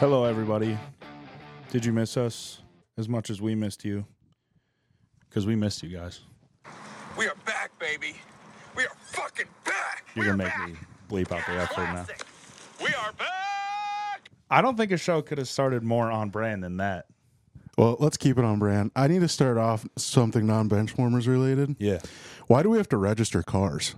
Hello, everybody. Did you miss us as much as we missed you? Because we missed you guys. We are back, baby. We are fucking back. You're going to make me bleep out the F word now. We are back. I don't think a show could have started more on brand than that. Well, let's keep it on brand. I need to start off something non-Benchwarmers related. Yeah. Why do we have to register cars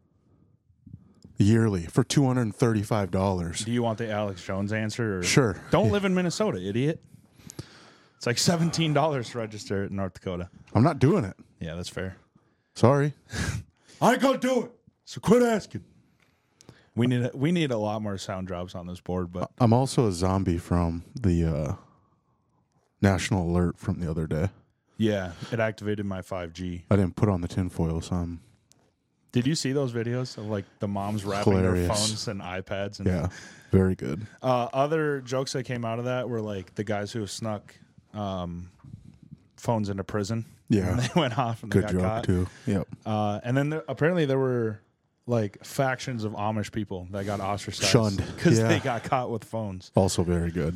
yearly for $235? Do you want the Alex Jones answer? Or Sure. Don't live in Minnesota, idiot. It's like $17 to register in North Dakota. I'm not doing it. Yeah, that's fair. Sorry. I ain't gonna do it. So quit asking. We need a lot more sound drops on this board, but I'm also a zombie from the National Alert from the other day. yeah, it activated my 5G. I didn't put on the tinfoil, so I'm... Did you see those videos of like the moms wrapping their Hilarious. phones and iPads? And Yeah, very good. Other jokes that came out of that were like the guys who snuck phones into prison. Yeah. And they went off and Good they got joke, caught. too. Yep. And then apparently there were like factions of Amish people that got ostracized. Shunned. Because Yeah. they got caught with phones. Also very good.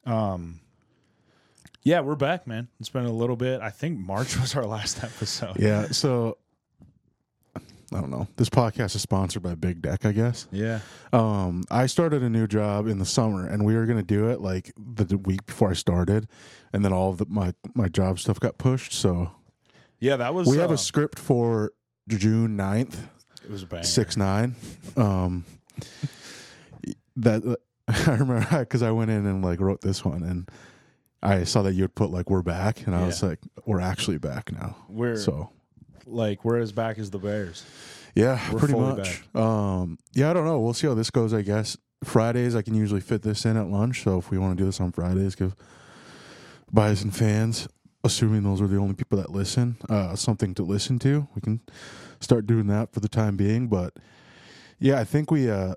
Yeah, we're back, man. It's been a little bit. I think March was our last episode. Yeah, so... I don't know. This podcast is sponsored by Big Deck, I guess. Yeah. I started a new job in the summer, and we were going to do it like the week before I started, and then all of my job stuff got pushed. So Yeah, that was... we have a script for June 9th, It was a banger. 6/9. That I remember because I went in and like wrote this one, and I saw that you had put like "we're back," and I was like, "We're actually back now." We're as back as the Bears. Yeah, We're pretty fully much. Yeah, I don't know. We'll see how this goes, I guess. Fridays, I can usually fit this in at lunch. So if we want to do this on Fridays, give Bison fans, assuming those are the only people that listen, something to listen to. We can start doing that for the time being. But yeah, I think we, I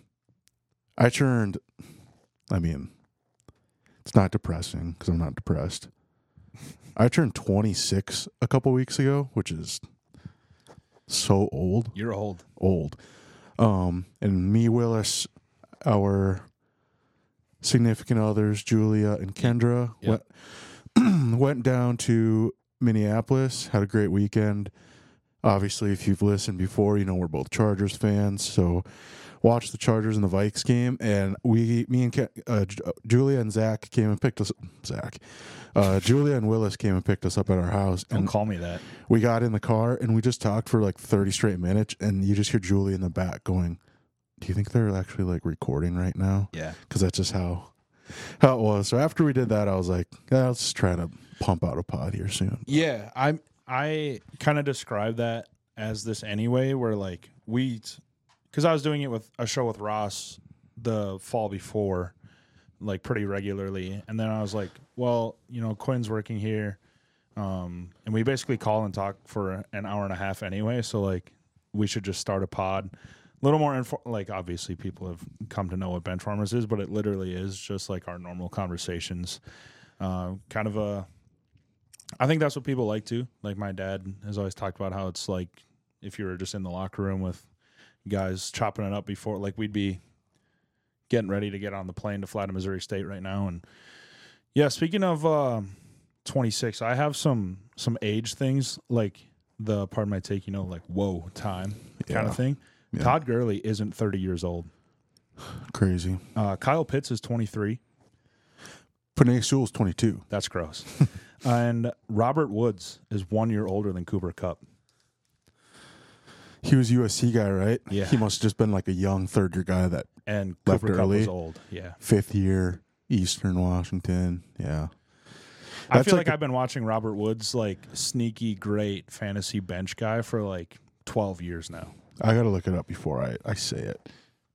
mean, it's not depressing because I'm not depressed. I turned 26 a couple weeks ago, which is so old. You're old. And me, Willis, our significant others, Julia and Kendra, Yep. went down to Minneapolis, had a great weekend. Obviously, if you've listened before, you know we're both Chargers fans, so watched the Chargers and the Vikes game, and Julia and Zach came and picked us. Julia and Willis came and picked us up at our house. Don't And call me that. we got in the car and we just talked for like 30 straight minutes, and you just hear Julie in the back going, "Do you think they're actually like recording right now?" Yeah. Because that's just how it was. So after we did that, I was like, yeah, let's try to pump out a pod here soon. Yeah, I kind of describe that as this anyway, where like because I was doing it with a show with Ross the fall before, like pretty regularly, and then I was like, well, you know, Quinn's working here, and we basically call and talk for an hour and a half anyway, so like we should just start a pod. A little more like obviously people have come to know what Benchwarmers is, but it literally is just like our normal conversations. Kind of I think that's what people like too. Like my dad has always talked about how it's like if you were just in the locker room with guys chopping it up before, like we'd be getting ready to get on the plane to fly to Missouri State right now. And yeah, speaking of 26, I have some age things, like the pardon my take, you know, like whoa time kind Yeah. of thing. Yeah. Todd Gurley isn't 30 years old. Crazy. Kyle Pitts is 23. Panay Sewell's 22. That's gross. And Robert Woods is 1 year older than Cooper Kupp. He was USC guy, right? Yeah. He must have just been like a young third-year guy that And Left Cooper Kupp was early. old. Yeah. fifth year, Eastern Washington. Yeah. I That's feel like like I've been watching Robert Woods, like sneaky great fantasy bench guy for like 12 years now. I got to look it up before I say it.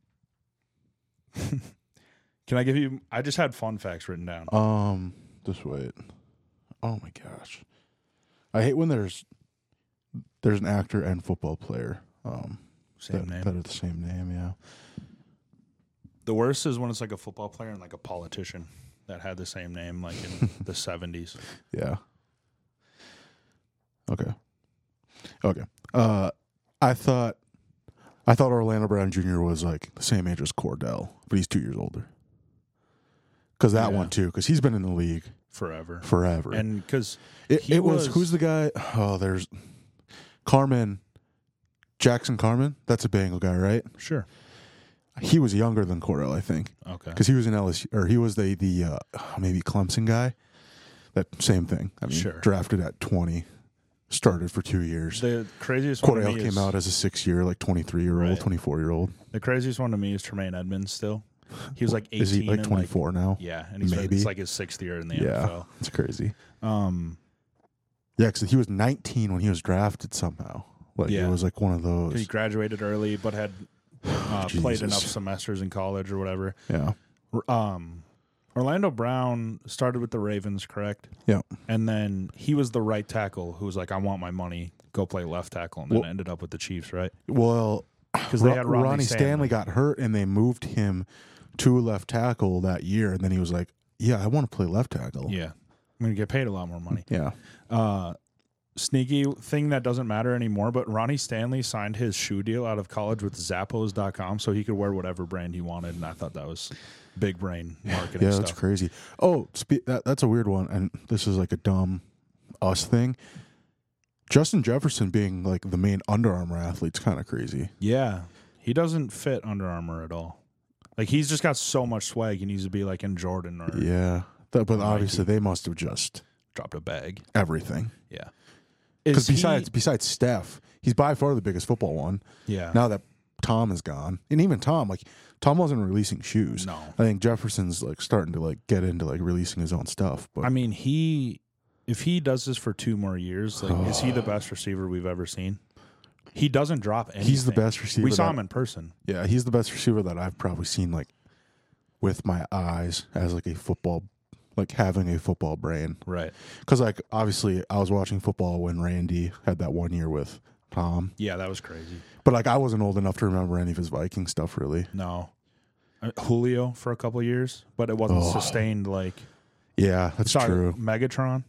Can I give you? I just had fun facts written down. Just wait. Oh my gosh. I hate when there's an actor and football player. Same name. That are the same name, yeah. The worst is when it's like a football player and like a politician that had the same name, like in the 70s. Yeah. Okay. I thought Orlando Brown Jr. was like the same age as Cordell, but he's 2 years older. because that Yeah. one too, because he's been in the league forever. and because it was who's the guy? Oh, there's Jackson Carmen. That's a Bengal guy, right? sure. He was younger than Cordell, I think, Okay. because he was in LSU, or he was the maybe Clemson guy. That same thing. I mean, Sure. drafted at 20, started for 2 years. The craziest one to Cordell me came is, out as a 6-year, like 23-year-old, Right. 24-year-old. the craziest one to me is Tremaine Edmonds. Still, he was like 18. Is he like and, 24 now? yeah, and he's Maybe. it's like his 6th year in the Yeah, NFL. it's crazy. Yeah, Yeah, because he was 19 when he was drafted somehow. Like Yeah. it was like one of he those. graduated early, but had played Jesus. enough semesters in college or whatever. Yeah, Orlando Brown started with the Ravens, correct? yeah. And then he was the right tackle who was like, I want my money, go play left tackle, and then Well- ended up with the Chiefs, right? Well, Because they had Ronnie Stanley got hurt, and they moved him to left tackle that year, and then he was like, "Yeah, I want to play left tackle." Yeah. I'm going to get paid a lot more money. Yeah. Sneaky thing that doesn't matter anymore, but Ronnie Stanley signed his shoe deal out of college with Zappos.com so he could wear whatever brand he wanted, and I thought that was big brain marketing Yeah, stuff. that's crazy. Oh, that's a weird one, and this is like a dumb us thing. Justin Jefferson being like the main Under Armour athlete's kind of crazy. Yeah. He doesn't fit Under Armour at all. Like, he's just got so much swag. He needs to be like in Jordan or Yeah, but obviously they must have just dropped a bag. everything. Yeah. Because Is he- besides Steph, he's by far the biggest football one. Yeah. Now that Tom is gone, and even Tom wasn't releasing shoes. No. I think Jefferson's like starting to like get into like releasing his own stuff. But I mean, if he does this for 2 more years, like, is he the best receiver we've ever seen? He doesn't drop anything. he's the best receiver. We saw that- him in person. Yeah, he's the best receiver that I've probably seen like with my eyes as like a football, like having a football brain. Right. Because like obviously I was watching football when Randy had that 1 year with Tom, Yeah, that was crazy. but like I wasn't old enough to remember any of his Viking stuff really. No. Julio for a couple of years, but it wasn't sustained like Yeah, that's true. Megatron.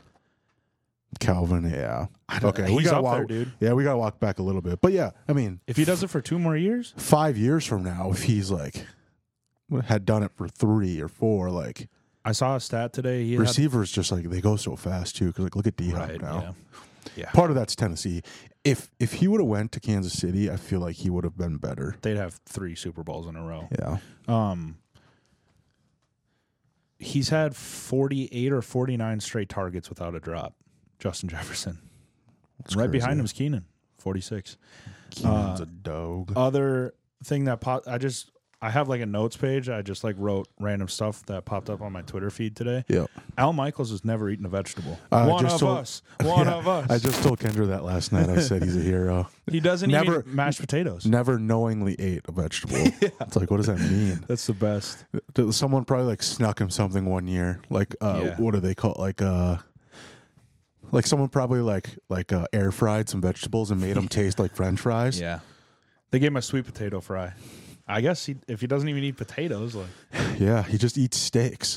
Calvin, yeah. Okay, He's we gotta up walk, there, dude. Yeah, we gotta walk back a little bit, but yeah, I mean, If he does it for 2 more years, 5 years from now, if he's like had done it for 3 or 4, like I saw a stat today. He had, receivers just like they go so fast too. Because like look at D-Hop right, now. yeah. Part of that's Tennessee. If he would have went to Kansas City, I feel like he would have been better. They'd have 3 Super Bowls in a row. Yeah, He's had 48 or 49 straight targets without a drop. Justin Jefferson. That's Right crazy. behind him is Keenan, 46. Keenan's a dog. Other thing that I have like a notes page. I just like wrote random stuff that popped up on my Twitter feed today. Yeah, Al Michaels has never eaten a vegetable. I One just of told- us. One Yeah, of us. I just told Kendra that last night. I said he's a hero. He doesn't Never- eat mashed potatoes. Never knowingly ate a vegetable. It's like, what does that mean? That's the best. Someone probably like snuck him something one year. Like, Yeah. what do they call it? Like someone probably like air fried some vegetables and made them taste like French fries. Yeah. They gave him a sweet potato fry. I guess if he doesn't even eat potatoes, like Yeah, he just eats steaks.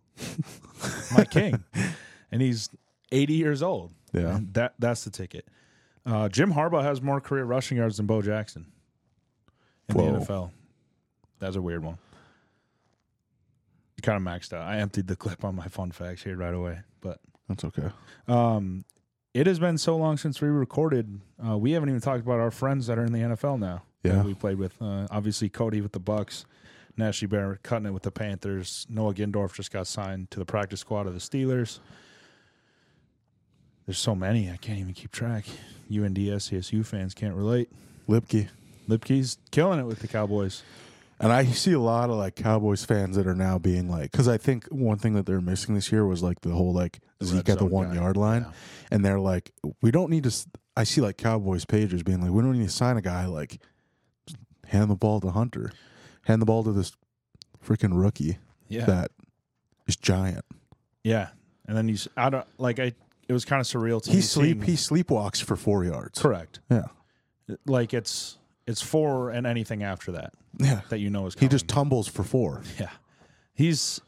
my king. And he's 80 years old. Yeah. And that's the ticket. Jim Harbaugh has more career rushing yards than Bo Jackson in Whoa. the NFL. That's a weird one. Kind of maxed out. I emptied the clip on my fun facts here right away, but That's okay. it has been so long since we recorded. We haven't even talked about our friends that are in the NFL now. Yeah. that we played with. Obviously, Cody with the Bucks, Najee Barrett cutting it with the Panthers. Noah Gindorf just got signed to the practice squad of the Steelers. There's so many, I can't even keep track. UND, SCSU fans can't relate. Lipke. Lipke's killing it with the Cowboys. And I see a lot of like Cowboys fans that are now being like, because I think one thing that they're missing this year was like the whole like Zeke at the zone 1 guy. yard line. Yeah. And they're like, we don't need to. I see like Cowboys pages being like, we don't need to sign a guy like, just hand the ball to Hunter, hand the ball to this freaking rookie Yeah. that is giant. Yeah. And then he's out of like it was kind of surreal to He me. seeing- sleepwalks for 4 yards. correct. Yeah. Like it's 4 and anything after that Yeah. that you know is He coming. just tumbles for 4. Yeah. He's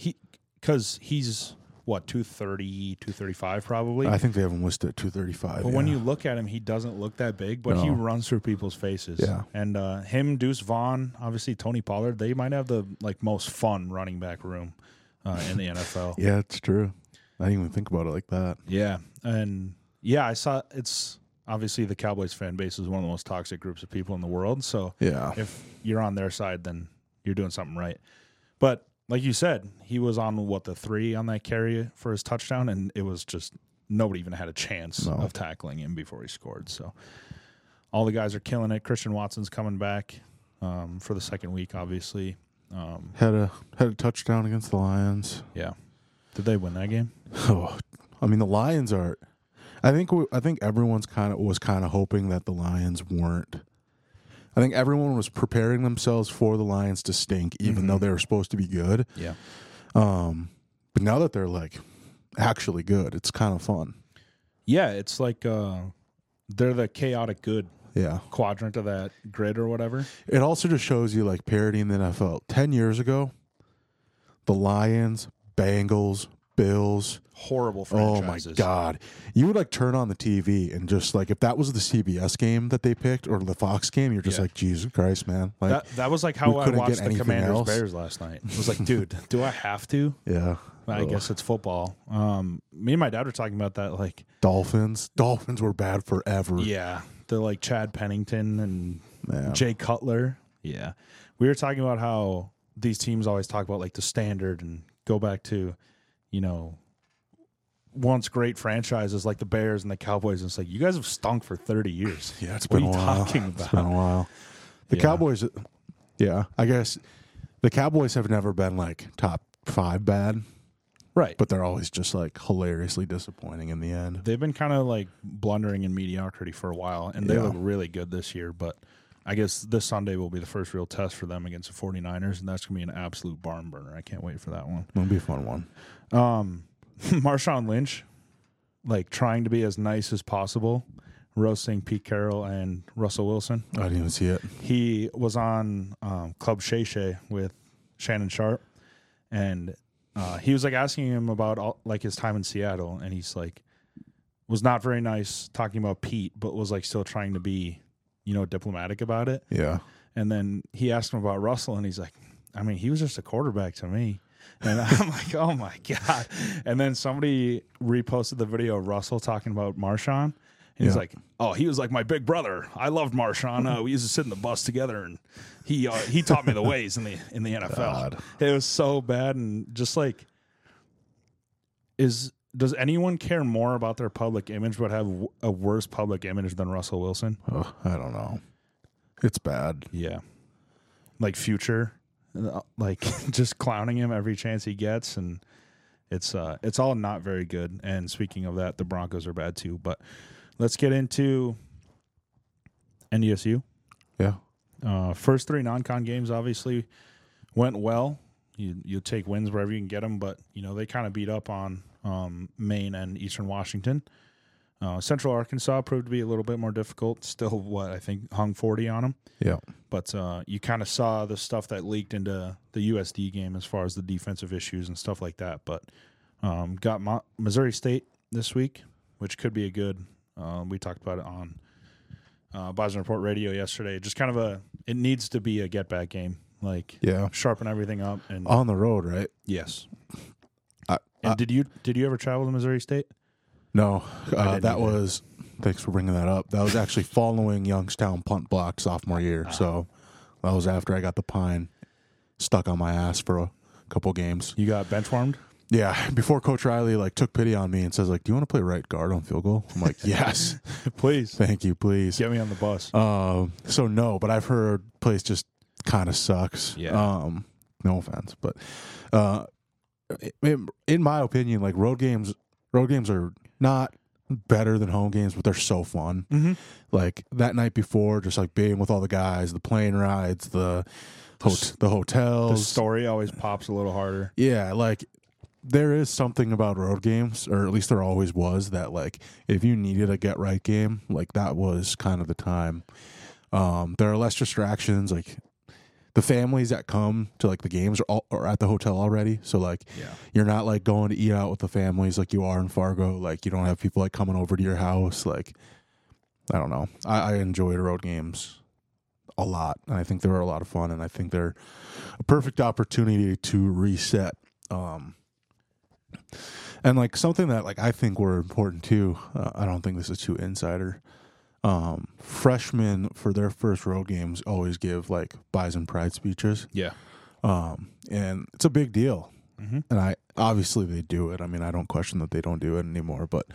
what, 230, 235 probably. I think they have him listed at 235. But when you look at him, he doesn't look that big, but he No. runs through people's faces. Yeah. And him, Deuce Vaughn, obviously Tony Pollard, they might have the like most fun running back room in the NFL. Yeah, it's true. I didn't even think about it like that. Yeah, and I saw it's obviously the Cowboys fan base is one of the most toxic groups of people in the world. So Yeah. if you're on their side, then you're doing something right. But like you said, he was on the 3 on that carry for his touchdown, and it was just nobody even had a chance of tackling him before he scored. So all the guys are killing it. Christian Watson's coming back for the second week, obviously. Had a touchdown against the Lions. Yeah. Did they win that game? Oh, I mean, the Lions are. I think everyone's was kind of hoping that the Lions weren't. I think everyone was preparing themselves for the Lions to stink, even though they were supposed to be good. Yeah. But now that they're like actually good, it's kind of fun. Yeah, it's like they're the chaotic good Yeah. quadrant of that grid or whatever. It also just shows you like parity in the NFL. 10 years ago, the Lions, Bengals, Bills. Horrible Oh franchises. my God. You would like turn on the TV and just like, if that was the CBS game that they picked or the Fox game, you're just like, Jesus Christ, man. Like That was like how we I couldn't watched get the anything Commanders else. Bears last night. I was like, dude, do I have to? Yeah. I guess it's football. Me and my dad were talking about that. Like, Dolphins were bad forever. yeah, the like Chad Pennington and Man. Jay Cutler. Yeah, we were talking about how these teams always talk about like the standard and go back to, once great franchises like the Bears and the Cowboys. And it's like, you guys have stunk for 30 years. Yeah, it's What been are a you while. talking It's about? been a while. The Yeah. Cowboys, yeah, I guess the Cowboys have never been like top 5 bad, Right. but they're always just like hilariously disappointing in the end. They've been kind of like blundering in mediocrity for a while, and they Yeah. look really good this year. But I guess this Sunday will be the first real test for them against the 49ers, and that's going to be an absolute barn burner. I can't wait for that one. It'll be a fun one. Marshawn Lynch, like trying to be as nice as possible, roasting Pete Carroll and Russell Wilson. I didn't even see it. He was on Club Shay Shay with Shannon Sharp, and he was like asking him about like his time in Seattle, and he's like was not very nice talking about Pete, but was like still trying to be, diplomatic about it. Yeah. And then he asked him about Russell, and he's like, I mean, he was just a quarterback to me. And I'm like, oh my God. And then somebody reposted the video of Russell talking about Marshawn. And he's Yeah. like, oh, he was like my big brother. I loved Marshawn. We used to sit in the bus together, and he taught me the ways in the NFL. God. It was so bad, and just like, does anyone care more about their public image but have a worse public image than Russell Wilson? Oh, I don't know. It's bad. Yeah. Like Future, like just clowning him every chance he gets, and it's all not very good. And speaking of that, the Broncos are bad too. But let's get into NDSU. Yeah. First 3 non-con games obviously went well. You take wins wherever you can get them, but they kind of beat up on Maine and Eastern Washington. Central Arkansas proved to be a little bit more difficult. Still, I think hung 40 on them. Yeah. But you kind of saw the stuff that leaked into the USD game as far as the defensive issues and stuff like that. But got Missouri State this week, which could be a good. We talked about it on Bison Report Radio yesterday. Just kind of it needs to be a get back game. Like Yeah. sharpen everything up and On the road, right? yes. And did you ever travel to Missouri State? No. didn't That either. was, thanks for bringing that up. That was actually following Youngstown punt block sophomore year. So that was after I got the pine stuck on my ass for a couple games. You got bench warmed? Yeah, before Coach Riley took pity on me and says do you want to play right guard on field goal? I'm like, yes, Please thank you, please. get me on the bus. So no, but I've heard place just kind of sucks. Yeah. No offense, but in my opinion, road games are not better than home games, but they're so fun. Mm-hmm. Like that night before, just being with all the guys, the plane rides, the hotels. The story always pops a little harder. Yeah, there is something about road games, or at least there always was, that if you needed a get right game, that was kind of the time. There are less distractions. The families that come to the games are at the hotel already, so you're not going to eat out with the families like you are in Fargo. You don't have people coming over to your house. I don't know. I enjoyed road games a lot, and I think they were a lot of fun, and I think they're a perfect opportunity to reset And like something that like I think were important too. I don't think this is too insider. Freshmen for their first road games always give like Bison Pride speeches. Yeah. And it's a big deal. Mm-hmm. And obviously they do it. I mean, I don't question that they don't do it anymore, but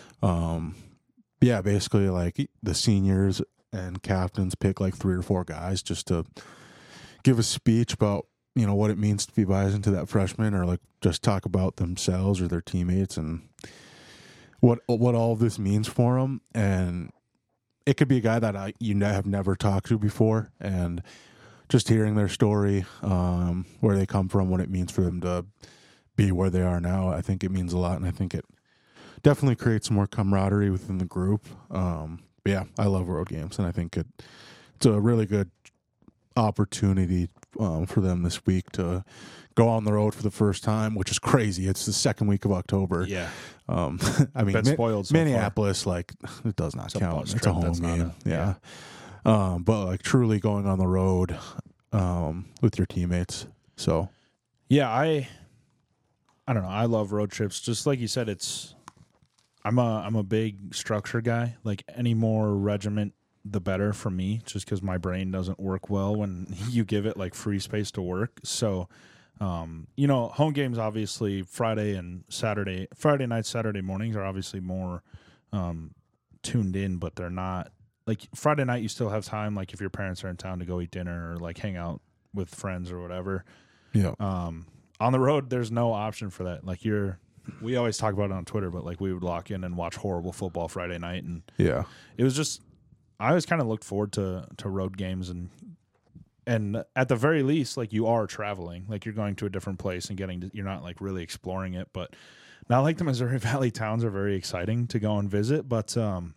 yeah, basically like the seniors and captains pick like 3 or 4 guys just to give a speech about, you know, what it means to be Bison to that freshman, or like just talk about themselves or their teammates and what all of this means for them. And it could be a guy that you have never talked to before, and just hearing their story, where they come from, what it means for them to be where they are now, I think it means a lot, and I think it definitely creates more camaraderie within the group. But yeah, I love road games, and I think it's a really good opportunity for them this week to go on the road for the first time, which is crazy. It's the second week of October. Yeah. I mean, Been spoiled so Minneapolis, like, it does not count. It's a home game. Yeah. But like truly going on the road with your teammates. So yeah, I don't know. I love road trips. Just like you said, I'm a big structure guy. Like any more regiment, the better for me, just because my brain doesn't work well when you give it like free space to work. So, you know, home games, obviously Friday night, Saturday mornings are obviously more tuned in, but they're not. Like Friday night, you still have time, like if your parents are in town, to go eat dinner or like hang out with friends or whatever. yeah, on the road, there's no option for that. Like we always talk about it on Twitter, but like we would lock in and watch horrible football Friday night, and yeah, it was just, I always kind of looked forward to road games, and at the very least, like you are traveling, like you're going to a different place and you're not like really exploring it, but not like the Missouri Valley towns are very exciting to go and visit, but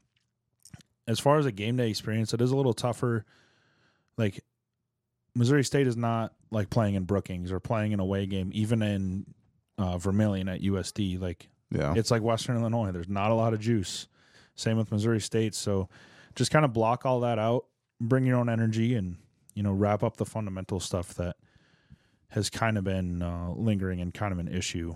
as far as a game day experience, it is a little tougher. Like Missouri State is not like playing in Brookings or playing an away game, even in Vermilion at USD. Like yeah, it's like Western Illinois. There's not a lot of juice. Same with Missouri State. So just kind of block all that out, bring your own energy, and, you know, wrap up the fundamental stuff that has kind of been lingering and kind of an issue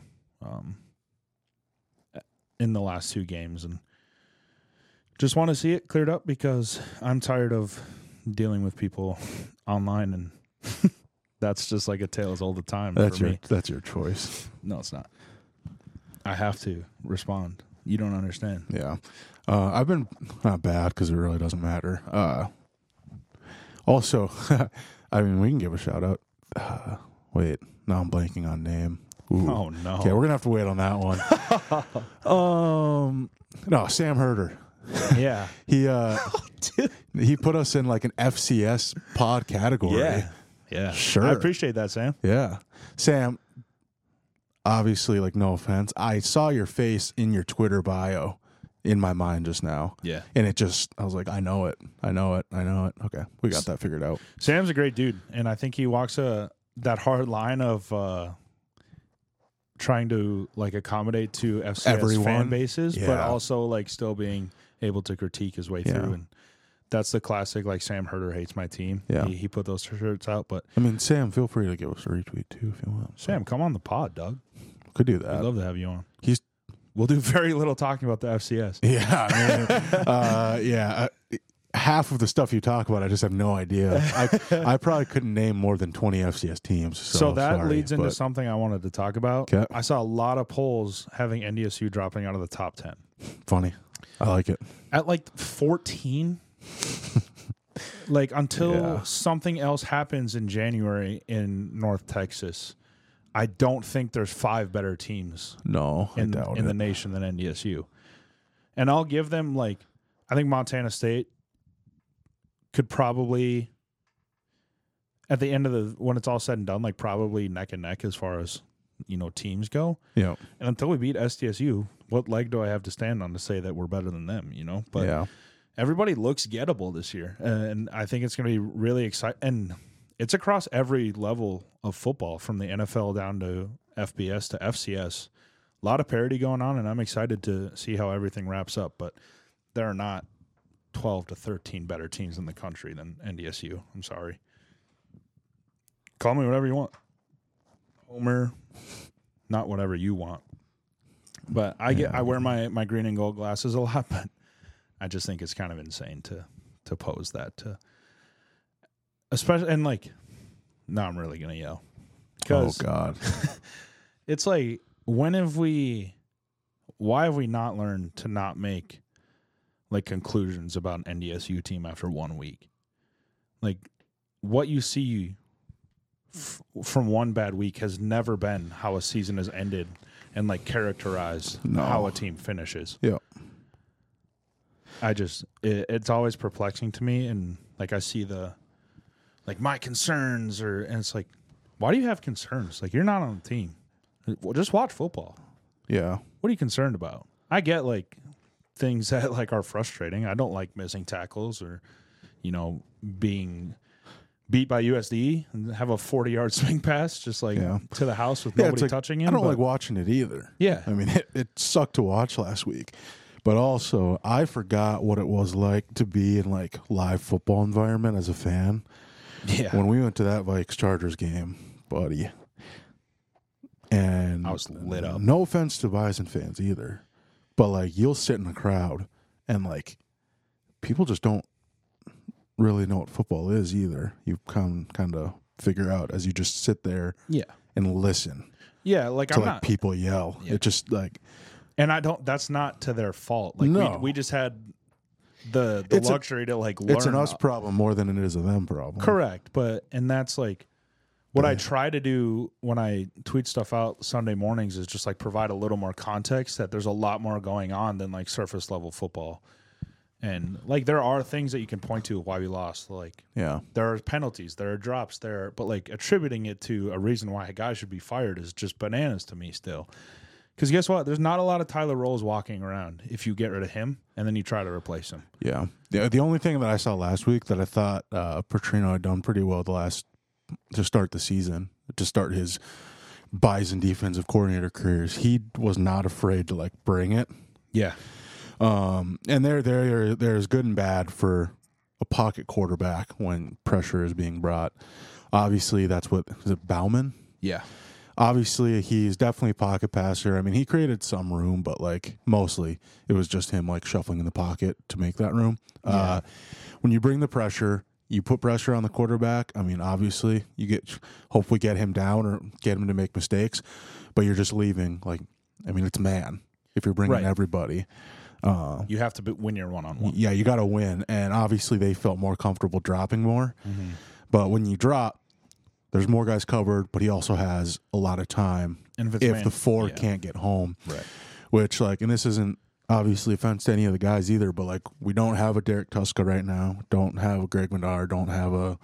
in the last 2 games. And just want to see it cleared up because I'm tired of dealing with people online, and that's just like a tale as old as time for me. That's your choice. No, it's not. I have to respond. You don't understand. Yeah. I've been not bad because it really doesn't matter. Also, I mean, we can give a shout out. Wait, now I'm blanking on name. Ooh. Oh no. Okay, we're gonna have to wait on that one. No, Sam Herder. Yeah. He put us in like an FCS pod category. Yeah. Sure. I appreciate that, Sam. Yeah. Sam, obviously, like, no offense, I saw your face in your Twitter bio in my mind just now. Yeah. And I was like, I know it. Okay, we got that figured out. Sam's a great dude, and I think he walks that hard line of trying to like accommodate to FCS Everyone. fan bases, but Yeah. also like still being able to critique his way through. And that's the classic, like, Sam Herder hates my team. Yeah. He put those shirts out, but I mean, Sam, feel free to give us a retweet too if you want. Sam, come on the pod, Doug. Could do I'd that. love to have you on. He's We'll do very little talking about the FCS. Yeah. Half of the stuff you talk about, I just have no idea. I probably couldn't name more than 20 FCS teams. So that sorry, leads into but something I wanted to talk about. Okay. I saw a lot of polls having NDSU dropping out of the top 10. Funny. I like it. At like 14, like until something else happens in January in North Texas, I don't think there's 5 better teams No, in the nation than NDSU. And I'll give them, like, I think Montana State could probably, at the end of when it's all said and done, like probably neck and neck as far as, you know, teams go. Yeah. And until we beat SDSU, what leg do I have to stand on to say that we're better than them, you know? But everybody looks gettable this year. And I think it's going to be really exciting. And it's across every level of football, from the NFL down to FBS to FCS. A lot of parity going on, and I'm excited to see how everything wraps up. But there are not 12 to 13 better teams in the country than NDSU. I'm sorry. Call me whatever you want. Homer, not whatever you want. But I wear my green and gold glasses a lot, but I just think it's kind of insane to pose that to, especially, and like, now I'm really gonna yell. Oh God. It's like, why have we not learned to not make like conclusions about an NDSU team after 1 week? Like, what you see from one bad week has never been how a season has ended and like characterize how a team finishes. Yeah. It's always perplexing to me, and like I see my concerns, and it's like, why do you have concerns? Like, you're not on the team. Well, just watch football. Yeah. What are you concerned about? I get like things that like are frustrating. I don't like missing tackles or, being beat by USD and have a 40-yard swing pass just like to the house with nobody touching him. I don't like watching it either. Yeah. I mean, it sucked to watch last week. But also, I forgot what it was like to be in like live football environment as a fan. Yeah. When we went to that Vikes-Chargers game, buddy. And I was lit up. No offense to Bison fans either. But like, you'll sit in a crowd and like people just don't really know what football is either. You kind of figure out as you just sit there and listen. Yeah, like to I'm like not people yell. Yeah. It just like, and I don't. That's not to their fault. Like No. we just had the luxury to like learn. it's an us problem more than it is a them problem. Correct, and that's like what I try to do when I tweet stuff out Sunday mornings is just like provide a little more context that there's a lot more going on than like surface level football. And like there are things that you can point to why we lost. Like there are penalties, there are drops there, but like attributing it to a reason why a guy should be fired is just bananas to me still. Because guess what? There's not a lot of Tyler Rolls walking around if you get rid of him and then you try to replace him. Yeah. The only thing that I saw last week that I thought Petrino had done pretty well to start the season, to start his Bison defensive coordinator careers, he was not afraid to like bring it. Yeah. And there's good and bad for a pocket quarterback when pressure is being brought. Obviously, is it Bauman? Yeah. Obviously, he's definitely a pocket passer. I mean, he created some room, but like mostly it was just him like shuffling in the pocket to make that room. Yeah. When you bring the pressure, you put pressure on the quarterback. I mean, obviously, hopefully get him down or get him to make mistakes, but you're just leaving it's man if you're bringing everybody. You have to win your one-on-one. Yeah, you got to win, and obviously they felt more comfortable dropping more. Mm-hmm. But when you drop, there's more guys covered, but he also has a lot of time if the four can't get home. Right. Which, like, and this isn't obviously offense to any of the guys either, but, like, we don't have a Derek Tuska right now, don't have a Greg Menard, don't have a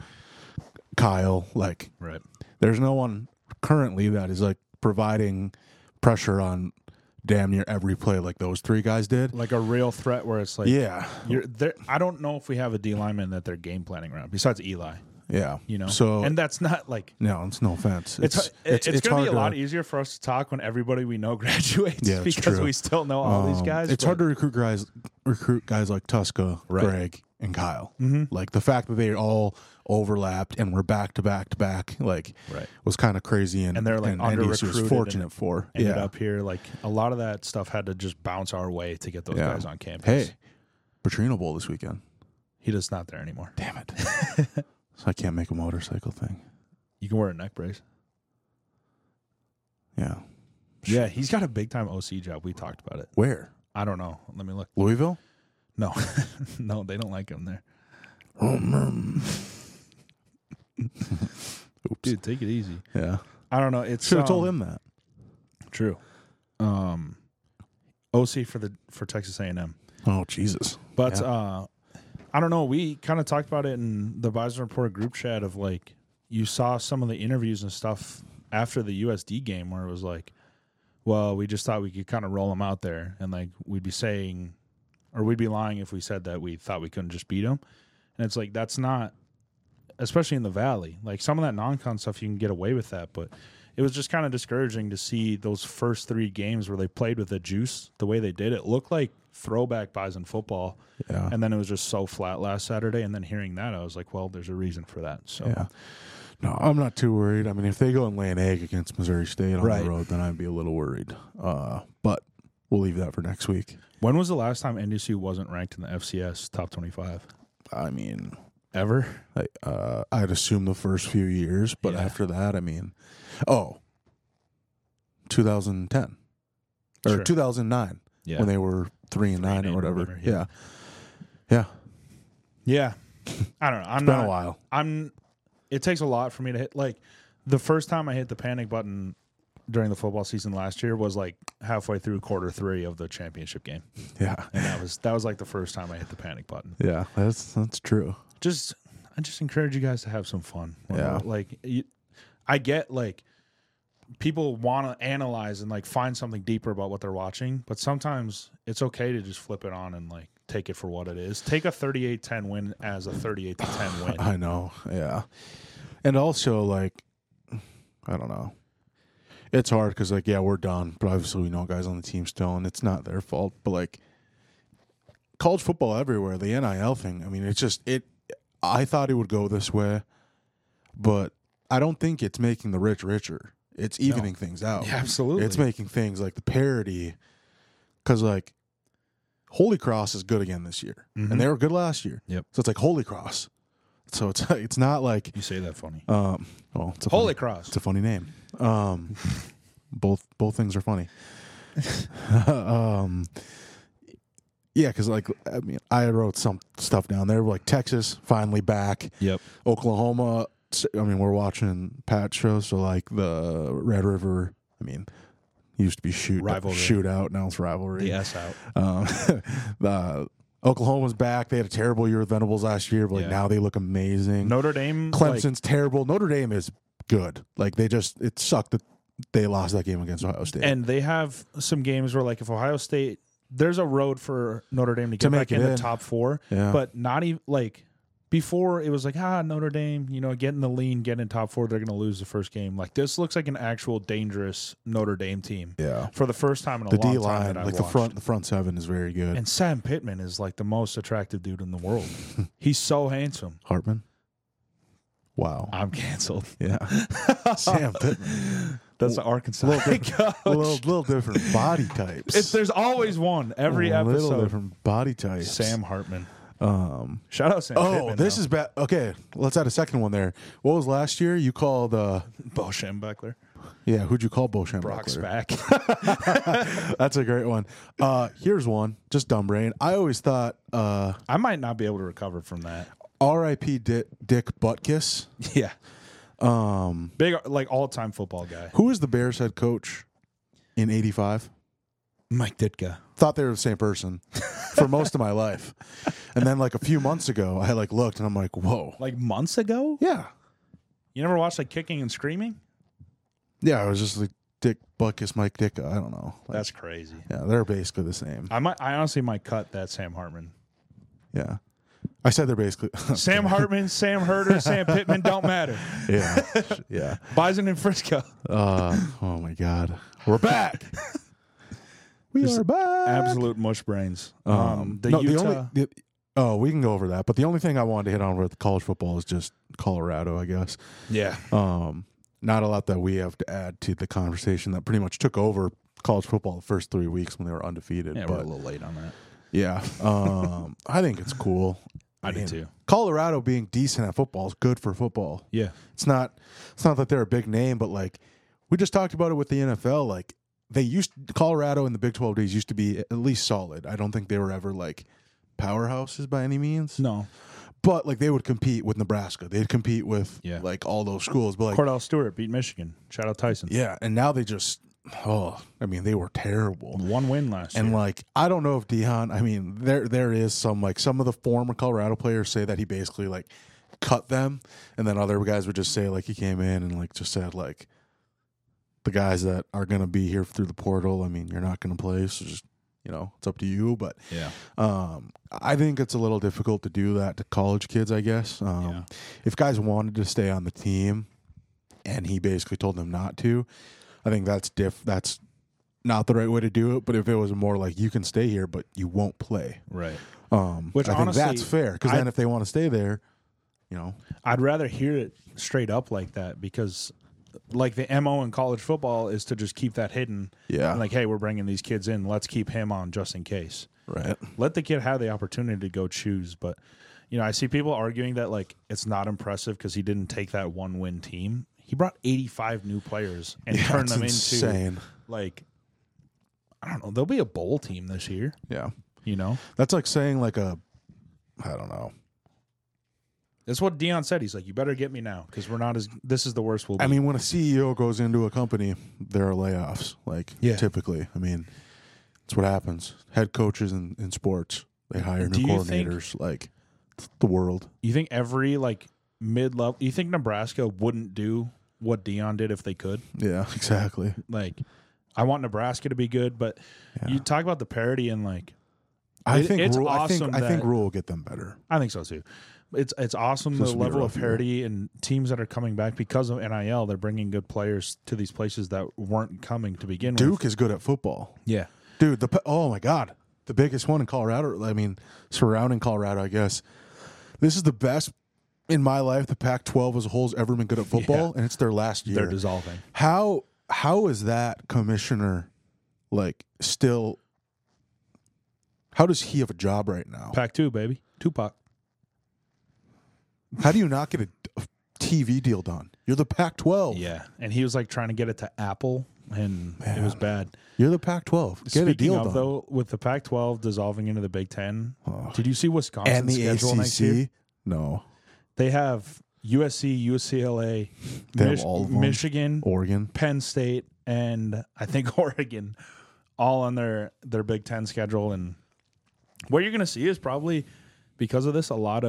Kyle. Like, there's no one currently that is, like, providing pressure on damn near every play like those three guys did. Like a real threat where it's like, you're there. I don't know if we have a D lineman that they're game planning around besides Eli. Yeah. So, and that's not like, no, it's no offense. It's going to be a lot easier for us to talk when everybody we know graduates because we still know all these guys. It's hard to recruit guys like Tuska, Greg, and Kyle. Mm-hmm. Like the fact that they all overlapped and were back to back to back, like was kind of crazy. And they're like under recruited. Was fortunate for ended up here. Like a lot of that stuff had to just bounce our way to get those guys on campus. Hey, Petrino Bowl this weekend. He does not there anymore. Damn it. So I can't make a motorcycle thing. You can wear a neck brace. Yeah. Yeah, he's got a big time OC job. We talked about it. Where? I don't know. Let me look. Louisville? No. No, they don't like him there. Oops. Dude, take it easy. Yeah. I don't know. It's should have told him that. True. OC for Texas A&M. Oh, Jesus. But I don't know. We kind of talked about it in the Bison Report group chat of like, you saw some of the interviews and stuff after the USD game where it was like, well, we just thought we could kind of roll them out there and like we'd be saying, or we'd be lying if we said that we thought we couldn't just beat them. And it's like, that's not, especially in the Valley, like some of that non-con stuff, you can get away with that. But it was just kind of discouraging to see those first three games where they played with the juice the way they did. It looked like throwback Bison football. Yeah. And then it was just so flat last Saturday. And then hearing that, I was like, well, there's a reason for that. So, No, I'm not too worried. I mean, if they go and lay an egg against Missouri State on Right. the road, then I'd be a little worried. But we'll leave that for next week. When was the last time NDSU wasn't ranked in the FCS top 25? I mean, Ever? I'd assume the first few years, but Yeah. after that, I mean, 2010 or Sure. 2009 Yeah. when they were 3-9 or whatever. yeah. Yeah. Yeah. I don't know. I'm It's not been a while. It takes a lot for me to hit. Like, the first time I hit the panic button during the football season last year was like halfway through quarter 3 of the championship game, Yeah. and that was like the first time I hit the panic button. Yeah. That's true. I just encourage you guys to have some fun. Yeah. Like, I get like people want to analyze and like find something deeper about what they're watching, but sometimes it's okay to just flip it on and like take it for what it is. Take a 38-10 win as a 38-10 win. I know. Yeah. And also, like, I don't know. It's hard because, like, yeah, we're done, but obviously we know guys on the team still, and it's not their fault. But, like, college football everywhere, the NIL thing, I mean, it's just, I thought it would go this way, but I don't think it's making the rich richer. It's evening things out. Yeah, absolutely. It's making things like the parity, because, like, Holy Cross is good again this year, and they were good last year. Yep. So it's like Holy Cross. So it's not like You say that funny. well, it's a Holy funny, Cross. It's a funny name. Both things are funny. Yeah, because like I mean, I wrote some stuff down there like Texas finally back. Yep. Oklahoma. I mean, we're watching Pat shows, so like the Red River. I mean, used to be Rivalry. shootout. Now it's rivalry. The S out. The Oklahoma's back. They had a terrible year with Venables last year, but like Yeah. now they look amazing. Notre Dame. Clemson's terrible. Notre Dame is good. Like it sucked that they lost that game against Ohio State. And they have some games where, like, if Ohio State, there's a road for Notre Dame to get make back it in the in. top 4, Yeah. but not even like before it was like, Notre Dame, getting the lean, getting in top 4, they're going to lose the first game. Like, this looks like an actual dangerous Notre Dame team. Yeah. For the first time in a The long D time line, that I've like watched. the front seven is very good. And Sam Pittman is like the most attractive dude in the world. He's so handsome. Hartman. Wow. I'm canceled. Yeah. Sam Pittman. That's the Arkansas. A little different body types. There's always one every a little episode. different body types. Sam Hartman. Shout out Sam Pittman. Oh, this is bad. Okay, let's add a second one there. What was last year? You called Bo Schembechler. yeah, who'd you call Bo Schembechler? Brock's back. That's a great one. Here's one, just dumb brain. I always thought I might not be able to recover from that. R.I.P. Dick Butkus. Yeah. Big, like, all-time football guy. Who was the Bears head coach in '85? Mike Ditka. Thought they were the same person for most of my life, and then like a few months ago, I like looked and I'm like, whoa, Like, months ago? yeah, You never watched, like, Kicking and Screaming? yeah. I was just like Dick Butkus, Mike Ditka. I don't know. Like, That's crazy. yeah, they're basically the same. I honestly might cut that Sam Hartman. Yeah, I said they're basically Sam Hartman, Sam Herder, Sam Pittman don't matter. yeah, yeah. Bison and Frisco. Oh my God, we're back. We are back. Absolute mush brains. No, we can go over that. But the only thing I wanted to hit on with college football is just Colorado, I guess. Yeah. Not a lot that we have to add to the conversation that pretty much took over college football the first 3 weeks when they were undefeated. Yeah, but we're a little late on that. yeah, I think it's cool. I do mean, too. Colorado being decent at football is good for football. Yeah. It's not that they're a big name, but like we just talked about it with the NFL. Like Colorado in the Big 12 days used to be at least solid. I don't think they were ever like powerhouses by any means. No. But like they would compete with Nebraska. They'd compete with Yeah. like all those schools. But like Cordell Stewart beat Michigan. Shout out Tyson. yeah, and now they just they were terrible. 1 win last year. And like I don't know if Deion. I mean, there is some of the former Colorado players say that he basically like cut them, and then other guys would just say like he came in and like just said like the guys that are gonna be here through the portal. I mean, you're not gonna play, so just it's up to you. But yeah. I think it's a little difficult to do that to college kids. I guess if guys wanted to stay on the team, and he basically told them not to, I think that's not the right way to do it. But if it was more like you can stay here, but you won't play, Right. which I think honestly, that's fair. Because then if they want to stay there, You know, I'd rather hear it straight up like that because, like, the MO in college football is to just keep that hidden. Yeah. Like, hey, we're bringing these kids in. Let's keep him on just in case. right? Let the kid have the opportunity to go choose. But, you know, I see people arguing that, like, it's not impressive because he didn't take that one-win team. He brought 85 new players and turned it's them insane. into, like, I don't know. There'll be a bowl team this year, Yeah, you know? that's like saying like I don't know. That's what Dion said. He's like, you better get me now because we're not as – this is the worst we'll be. I mean, when a CEO goes into a company, there are layoffs. Like, Yeah. typically, I mean, that's what happens. Head coaches in sports, they hire new Do you think- coordinators. Like, it's the world. You think every, like, mid-level – you think Nebraska wouldn't do what Dion did if they could? Yeah, exactly. Like, I want Nebraska to be good, but you talk about the parity and, like, I think it's Rule, awesome I think that- Rule will get them better. I think so too. It's awesome the This will be a level of rough year. parity and teams that are coming back because of NIL. They're bringing good players to these places that weren't coming to begin with. Duke is good at football. Yeah. Dude, oh my God. The biggest one in Colorado, I mean, surrounding Colorado, I guess. This is the best in my life the Pac-12 as a whole has ever been good at football, and it's their last year. They're dissolving. How is that commissioner, like, still, how does he have a job right now? Pac-2, baby. Tupac. How do you not get a TV deal done? You're the Pac-12. Yeah. And he was like trying to get it to Apple, and it was bad. You're the Pac-12. Get Speaking a deal of, done. though, with the Pac-12 dissolving into the Big Ten, did you see Wisconsin's And the schedule next year? ACC? No. They have USC, UCLA, They have all of them. Michigan, Oregon. Penn State, and I think Oregon, all on their Big Ten schedule. And what you're going to see is probably because of this a lot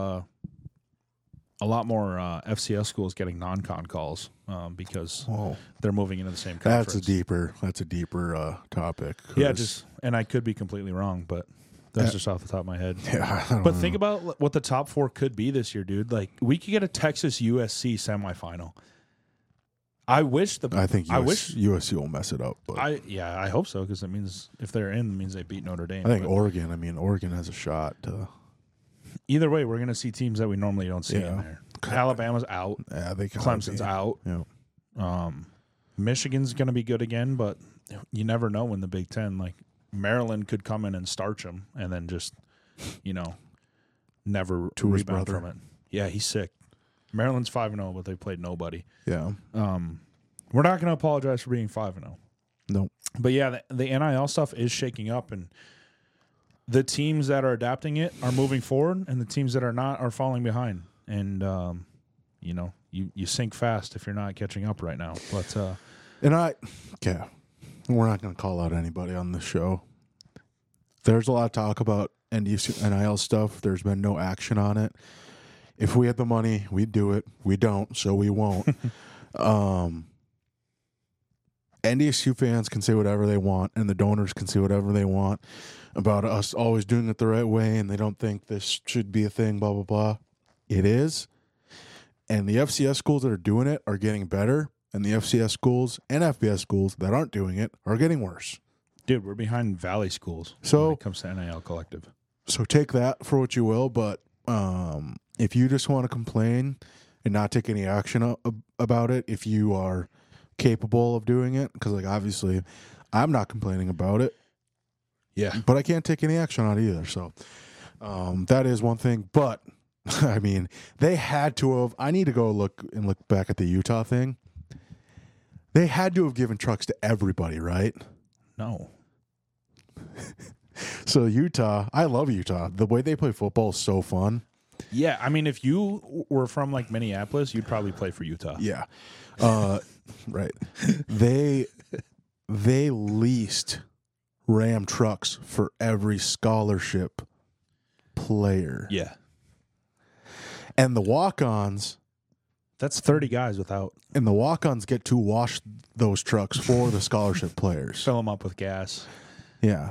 more FCS schools getting non-con calls because Whoa. they're moving into the same conference. That's a deeper topic. Yeah, 'cause- and I could be completely wrong, but that's just off the top of my head. yeah, I don't But know. think about what the top four could be this year, dude. Like, we could get a Texas USC semifinal. I wish USC will mess it up. But I hope so because it means if they're in, it means they beat Notre Dame. I think But Oregon has a shot to. either way, we're going to see teams that we normally don't see in Yeah. there. Alabama's out. Yeah, they can. Clemson's out. Yeah. Michigan's going to be good again, but you never know in the Big Ten. Like, Maryland could come in and starch them and then just, never Tua's rebound brother. from it. Yeah, he's sick. Maryland's 5-0, but they played nobody. Yeah. We're not going to apologize for being 5-0. No. But yeah, the NIL stuff is shaking up, and the teams that are adapting it are moving forward, and the teams that are not are falling behind. And you sink fast if you're not catching up right now. But we're not going to call out anybody on this show. There's a lot of talk about NIL stuff. There's been no action on it. If we had the money, we'd do it. We don't, so we won't. NDSU fans can say whatever they want, and the donors can say whatever they want about us always doing it the right way, and they don't think this should be a thing, blah, blah, blah. It is. And the FCS schools that are doing it are getting better, and the FCS schools and FBS schools that aren't doing it are getting worse. dude, we're behind Valley schools So- when it comes to NIL Collective. So take that for what you will, but if you just want to complain and not take any action about it, if you are capable of doing it, because like obviously I'm not complaining about it, Yeah. but I can't take any action on it either. So that is one thing. But I mean, they had to have. I need to go look back at the Utah thing. They had to have given trucks to everybody, right? No. So Utah, I love Utah. The way they play football is so fun. Yeah, I mean, if you were from like Minneapolis, you'd probably play for Utah. Yeah. Right. They leased Ram trucks for every scholarship player. Yeah. And the walk-ons That's 30 guys without get to wash those trucks for the scholarship players. fill them up with gas. Yeah.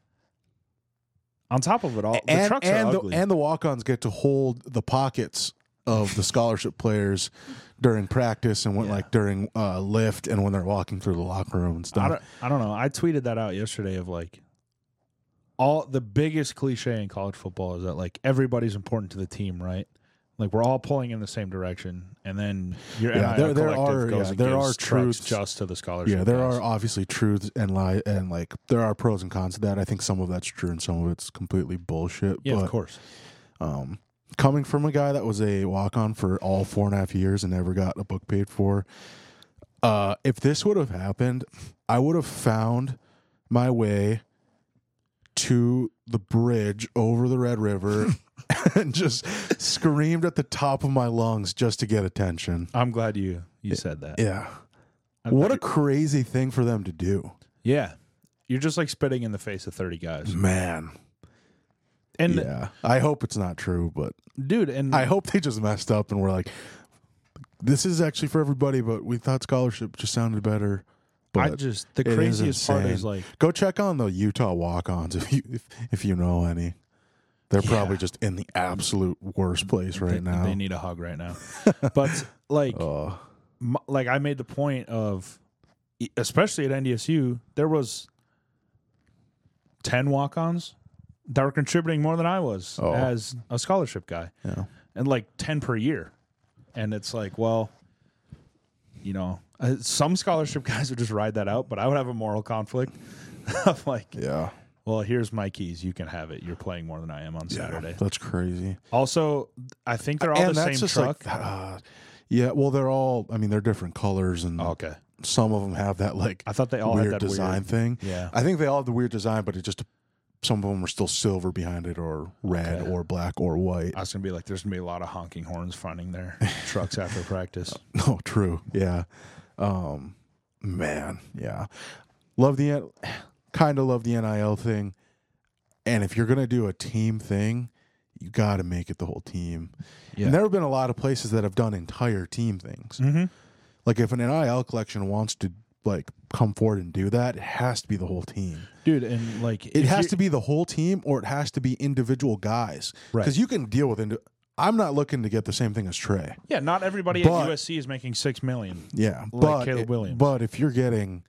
On top of it all, the trucks are ugly. and the walk-ons get to hold the pockets of the scholarship players during practice and when Yeah. like during lift and when they're walking through the locker room and stuff. I don't know. I tweeted that out yesterday of like all the biggest cliche in college football is that like everybody's important to the team, right? Like we're all pulling in the same direction, and then your Yeah, NIL there collective are- goes yeah, and there gives are trucks truths. just to the scholarship. Yeah, there guys. are obviously truths and lie, and like there are pros and cons to that. I think some of that's true and some of it's completely bullshit. Yeah, but, of course. Coming from a guy that was a walk-on for all 4.5 years and never got a book paid for, if this would have happened, I would have found my way to the bridge over the Red River and just screamed at the top of my lungs just to get attention. I'm glad you said that. Yeah. I What a thought crazy thing for them to do. yeah. You're just like spitting in the face of 30 guys. Man. And Yeah. I hope it's not true, but dude, and I hope they just messed up and were like, this is actually for everybody, but we thought scholarship just sounded better. But the it is craziest part is insane. like, Go check on the Utah walk-ons if you know any. They're probably Yeah. just in the absolute worst place right now. they need a hug right now. But like, Oh, like I made the point of, especially at NDSU, there was 10 walk-ons that were contributing more than I was Oh. as a scholarship guy, yeah. and like 10 per year. And it's like, well, you know, some scholarship guys would just ride that out, but I would have a moral conflict of like, Yeah. well, here's my keys. You can have it. You're playing more than I am on Saturday. That's crazy. Also, I think they're all And the that's same just truck. like, yeah, well, they're all, I mean, they're different colors and Oh, okay. some of them have that like I thought they all weird had that design weird thing. Yeah. I think they all have the weird design, but it just, some of them are still silver behind it or red Okay. or black or white. I was gonna be like, there's gonna be a lot of honking horns finding their trucks after practice. Oh, true. Yeah. Man. Yeah. Kind of love the NIL thing. And if you're going to do a team thing, you got to make it the whole team. Yeah. And there have been a lot of places that have done entire team things. Mm-hmm. Like if an NIL collection wants to like come forward and do that, it has to be the whole team. Dude, and like It has to be the whole team or it has to be individual guys. Right. Because you can deal with I'm not looking to get the same thing as Trey. Yeah, not everybody But- at USC is making $6 million. Yeah, Like Caleb Williams. But if you're getting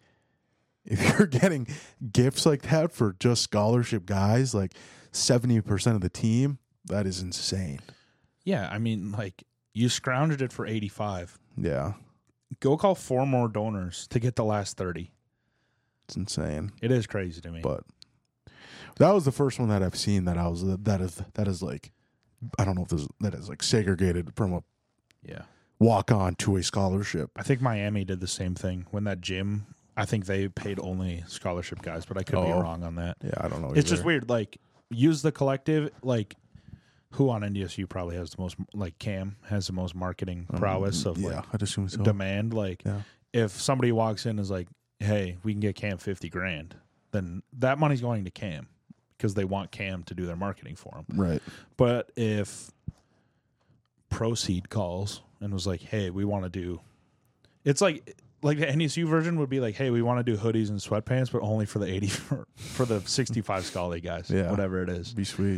gifts like that for just scholarship guys, like 70% of the team, that is insane. Yeah, I mean, like you scrounged it for 85. Yeah, Go call 4 more donors to get the last 30. it's insane. It is crazy to me. But that was the first one that I've seen that that is like, I don't know if that is like segregated from a yeah, walk on to a scholarship. I think Miami did the same thing when that gym. I think they paid only scholarship guys, but I could be Oh. wrong on that. Yeah, I don't know. It's just either. weird. Like, use the collective. Like, who on NDSU probably has the most? Like, Cam has the most marketing prowess of yeah, like I'd assume so. demand. Like, Yeah. if somebody walks in and is like, "Hey, we can get Cam $50,000," then that money's going to Cam because they want Cam to do their marketing for them. Right. But if Proceed calls and was like, "Hey, we want to do," it's like the NDSU version would be like, "Hey, we want to do hoodies and sweatpants, but only for the 80 for the 65 Scully guys, Yeah. whatever it is." Be sweet.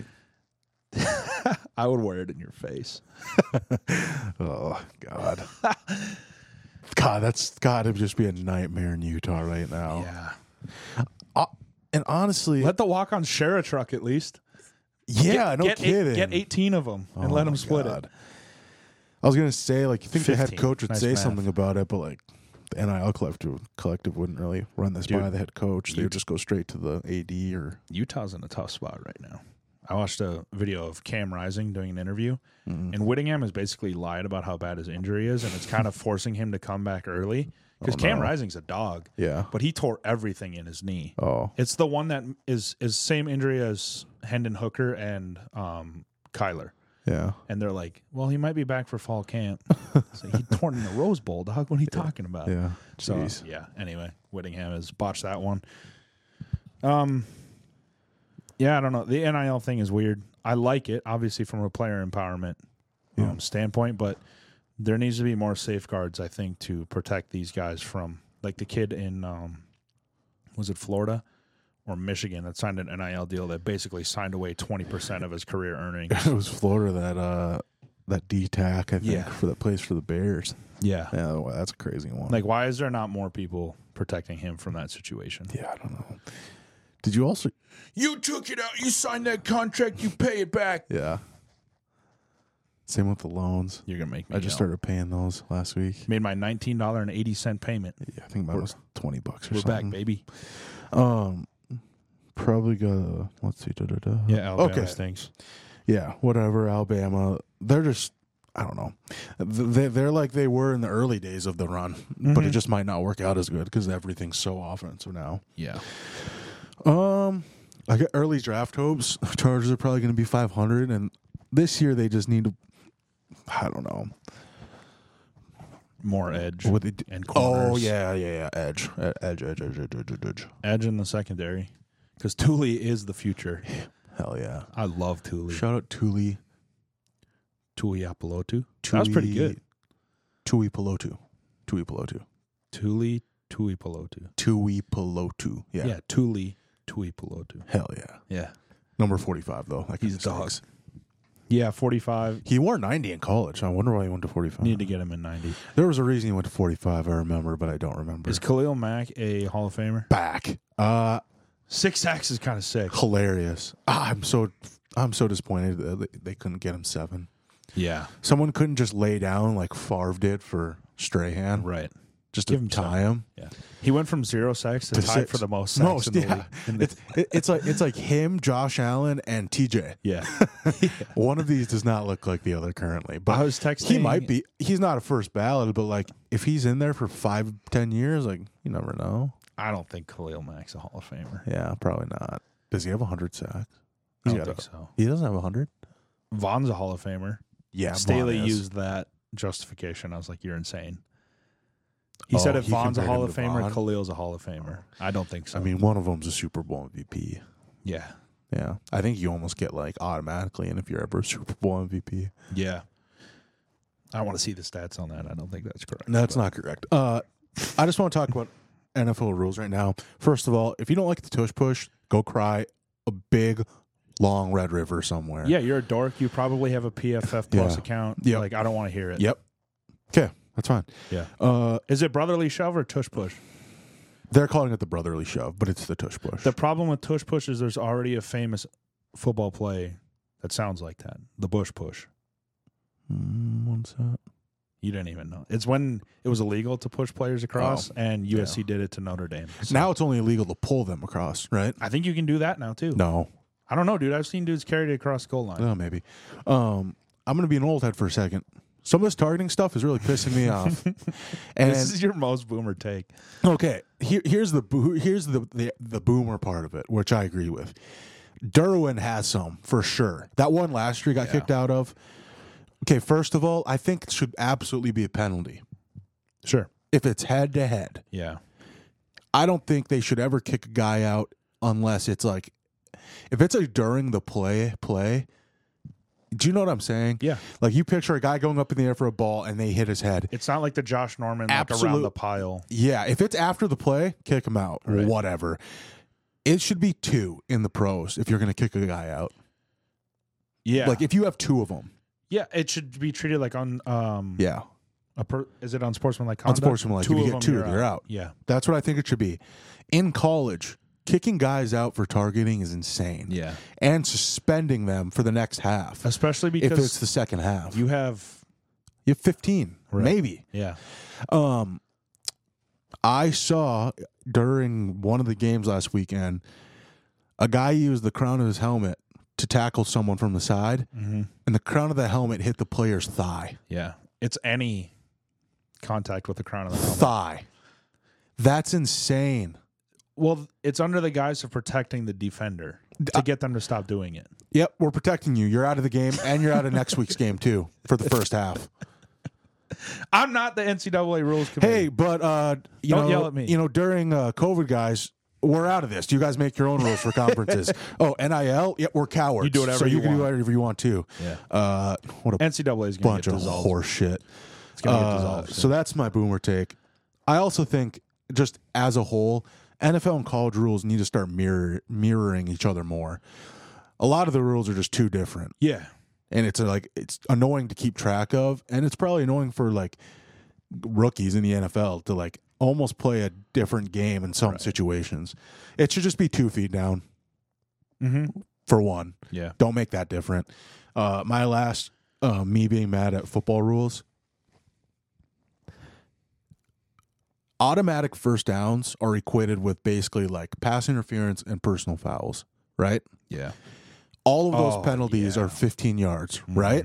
I would wear it in your face. Oh God. God, that's got to just be a nightmare in Utah right now. Yeah, And honestly, let the walk-ons share a truck at least. yeah, no kidding. Get 18 of them and Oh let them my split God. it. I was gonna say, like, you think the head 15. coach would Nice say math. something about it, but like the NIL collective wouldn't really run this Dude, by the head coach. They would just go straight to the AD or Utah's in a tough spot right now. I watched a video of Cam Rising doing an interview, and Whittingham has basically lied about how bad his injury is, and it's kind of forcing him to come back early because Cam Rising's a dog. yeah. But he tore everything in his knee. Oh, It's the one that is same injury as Hendon Hooker and Kyler. yeah. And they're like, well, he might be back for fall camp. So he torn in the Rose Bowl, dog. What are you talking about? Yeah. So, Jeez. yeah, anyway, Whittingham has botched that one. Yeah, I don't know. The NIL thing is weird. I like it, obviously, from a player empowerment standpoint, but there needs to be more safeguards, I think, to protect these guys from, like the kid in, was it Florida or Michigan that signed an NIL deal that basically signed away 20% of his career earnings. It was Florida that DTAC, I think, Yeah. for that plays for the Bears. Yeah. Yeah, well, that's a crazy one. Like, why is there not more people protecting him from that situation? yeah, I don't know. Did you also? You took it out. You signed that contract. You pay it back. Yeah. Same with the loans. You're gonna make me. I just yell. started paying those last week. Made my $19.80 payment. Yeah, I think mine was $20 or We're something. back, baby. Probably got. Let's see. Yeah, Alabama Okay. stinks. Yeah, whatever. Alabama. They're just. I don't know. They're like they were in the early days of the run, but it just might not work out as good because everything's so offensive now. Yeah. I got early draft hopes. Chargers are probably going to be 500, and this year they just need to. I don't know. More edge What they do. and corners. Oh yeah. Edge. Edge in the secondary. Because Thule is the future. Hell yeah. I love Thule. Shout out Tuli. Tuiapolotu. That was pretty good. Tui Pelotu. Thule Tuiapolotu. Tui Pelotu. Yeah. Yeah, Thule Tuiapolotu. Hell yeah. Yeah. Number 45 though. That He's kinda dog. stinks. Yeah, 45. He wore 90 in college. I wonder why he went to 45. Need to get him in 90. There was a reason he went to 45. I remember, but I don't remember. Is Khalil Mack a Hall of Famer? Back. 6 sacks is kind of sick. Hilarious. I'm so disappointed that they couldn't get him 7. Yeah. Someone couldn't just lay down like Favre did for Strahan. Right. Just Give to him tie 7. him. Yeah. He went from 0 sacks to tied 6. for the most sacks in the league. In the- It's like him, Josh Allen, and TJ. yeah. One of these does not look like the other currently. But I was texting. he might be. He's not a first ballot, but like if he's in there for 5-10 years, like you never know. I don't think Khalil Mack's a Hall of Famer. Yeah, probably not. Does he have 100 sacks? I He's don't got think a- so. He doesn't have 100. Vaughn's a Hall of Famer. Yeah, Staley Vaughn is. used that justification. I was like, you're insane. He said if he Vaughn's a compared Hall him of to Famer, Vaughn? Khalil's a Hall of Famer. I don't think so. I mean, one of them's a Super Bowl MVP. yeah. Yeah, I think you almost get like automatically in if you're ever a Super Bowl MVP. Yeah. I want to see the stats on that. I don't think that's correct. That's not correct. I just want to talk about NFL rules right now. First of all, if you don't like the tush push, go cry a big, long Red River somewhere. Yeah, you're a dork. You probably have a PFF Plus Yeah. account. Yep. Like, I don't want to hear it. Yep. Okay, that's fine. Yeah. Is it brotherly shove or tush push? They're calling it the brotherly shove, but it's the tush push. The problem with tush push is there's already a famous football play that sounds like that. The Bush push. What's that? You didn't even know. It's when it was illegal to push players across, and USC did it to Notre Dame. So Now it's only illegal to pull them across, right? I think you can do that now too. No. I don't know, dude. I've seen dudes carry it across the goal line. Oh, maybe. I'm going to be an old head for a second. Some of this targeting stuff is really pissing me off. And This is your most boomer take. okay, here's the boomer part of it, which I agree with. Derwin has some for sure. That one last year he got kicked out of. Okay, first of all, I think it should absolutely be a penalty Sure. if it's head to head. Yeah. I don't think they should ever kick a guy out unless it's like if it's like during the play. Do you know what I'm saying? Yeah. Like you picture a guy going up in the air for a ball and they hit his head. It's not like the Josh Norman like around Absolute- the pile. Yeah, if it's after the play, kick him out. Right. Whatever. It should be 2 in the pros if you're going to kick a guy out. Yeah. Like if you have 2 of them. yeah, it should be treated like on Yeah. is it unsportsmanlike conduct? Unsportsmanlike. If 2 you of get them, 2, you're out. Yeah. That's what I think it should be. In college, kicking guys out for targeting is insane. Yeah. And suspending them for the next half. Especially If because it's the second half. you have 15, Right. maybe. yeah. I saw during one of the games last weekend, a guy used the crown of his helmet to tackle someone from the side, and the crown of the helmet hit the player's thigh. Yeah. It's any contact with the crown of the helmet. Thigh. That's insane. Well, it's under the guise of protecting the defender to get them to stop doing it. Yep, we're protecting you. You're out of the game, and you're out of next week's game, too, for the first half. I'm not the NCAA rules committee. Hey, but Don't yell at me. You know, during COVID, guys, we're out of this. You guys make your own rules for conferences. Oh, NIL, yeah, we're cowards. You do whatever so you you can do want. whatever you want too. Yeah. What a NCAA is going bunch to get of dissolved. horse shit. It's going to get dissolved. So that's my boomer take. I also think, just as a whole, NFL and college rules need to start mirroring each other more. A lot of the rules are just too different. Yeah. And it's it's annoying to keep track of, and it's probably annoying for like rookies in the NFL to like almost play a different game in some situations. It should just be 2 feet down Mm-hmm. for one. Yeah. Don't make that different. My last me being mad at football rules. Automatic first downs are equated with basically like pass interference and personal fouls, right? Yeah. All of those penalties are 15 yards, right?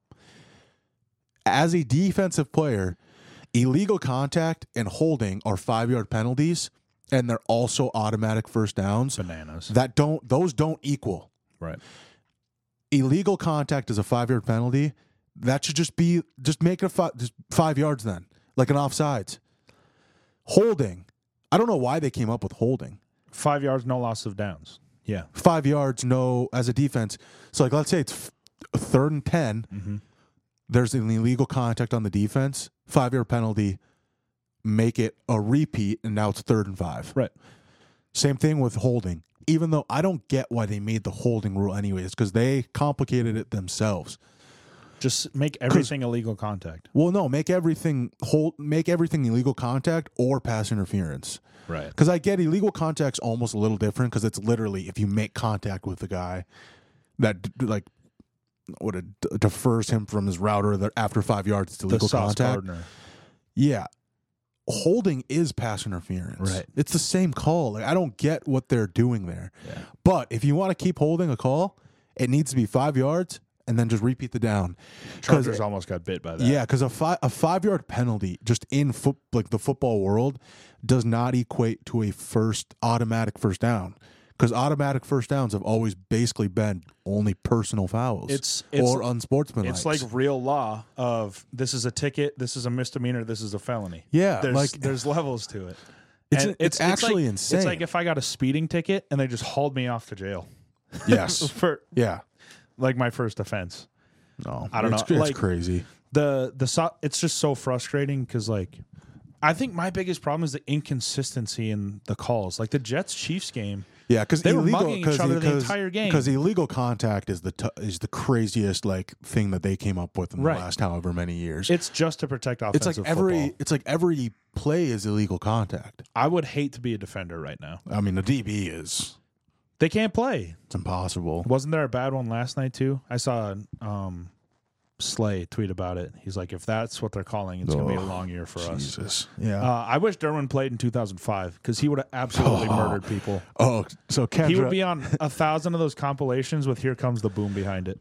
As a defensive player, illegal contact and holding are 5-yard penalties, and they're also automatic first downs. Bananas. Those don't equal. Right. Illegal contact is a 5-yard penalty. That should just make it just 5 yards then, like an offsides. Holding, I don't know why they came up with holding. 5 yards, no loss of downs. Yeah. 5 yards, no, as a defense. So, like, let's say it's 3rd and 10. Mm-hmm. There's an illegal contact on the defense. 5-yard penalty. Make it a repeat, and now it's 3rd and 5. Right. Same thing with holding. Even though I don't get why they made the holding rule anyways, because they complicated it themselves. Just make everything illegal contact. Well, no, make everything illegal contact or pass interference. Right. Because I get illegal contact's almost a little different because it's literally if you make contact with the guy that like defers him from his router after 5 yards, it's illegal contact. Gardner. Yeah. Holding is pass interference. Right. It's the same call. Like, I don't get what they're doing there. Yeah. But if you want to keep holding a call, it needs to be 5 yards and then just repeat the down. Chargers almost got bit by that. Yeah, because a 5-yard penalty just in the football world does not equate to a automatic first down. Because automatic first downs have always basically been only personal fouls or unsportsmanlike. It's like real law of this is a ticket, this is a misdemeanor, this is a felony. Yeah, there's levels to it. It's actually like, insane. It's like if I got a speeding ticket and they just hauled me off to jail. Yes. Yeah. Like my first offense. No, I don't know. It's like, crazy. It's just so frustrating because like I think my biggest problem is the inconsistency in the calls. Like the Jets-Chiefs game. Yeah, because they were mugging each other the entire game. Because illegal contact is the craziest like thing that they came up with in the last however many years. It's just to protect offensive football. It's like every play is illegal contact. I would hate to be a defender right now. I mean, the DB is. They can't play. It's impossible. Wasn't there a bad one last night too? I saw Slay tweet about it. He's like, if that's what they're calling, it's going to be a long year for us. Yeah. I wish Derwin played in 200005 because he would have absolutely murdered people. Oh, so Kendra, he would be on 1,000 of those compilations with "Here Comes the Boom" behind it.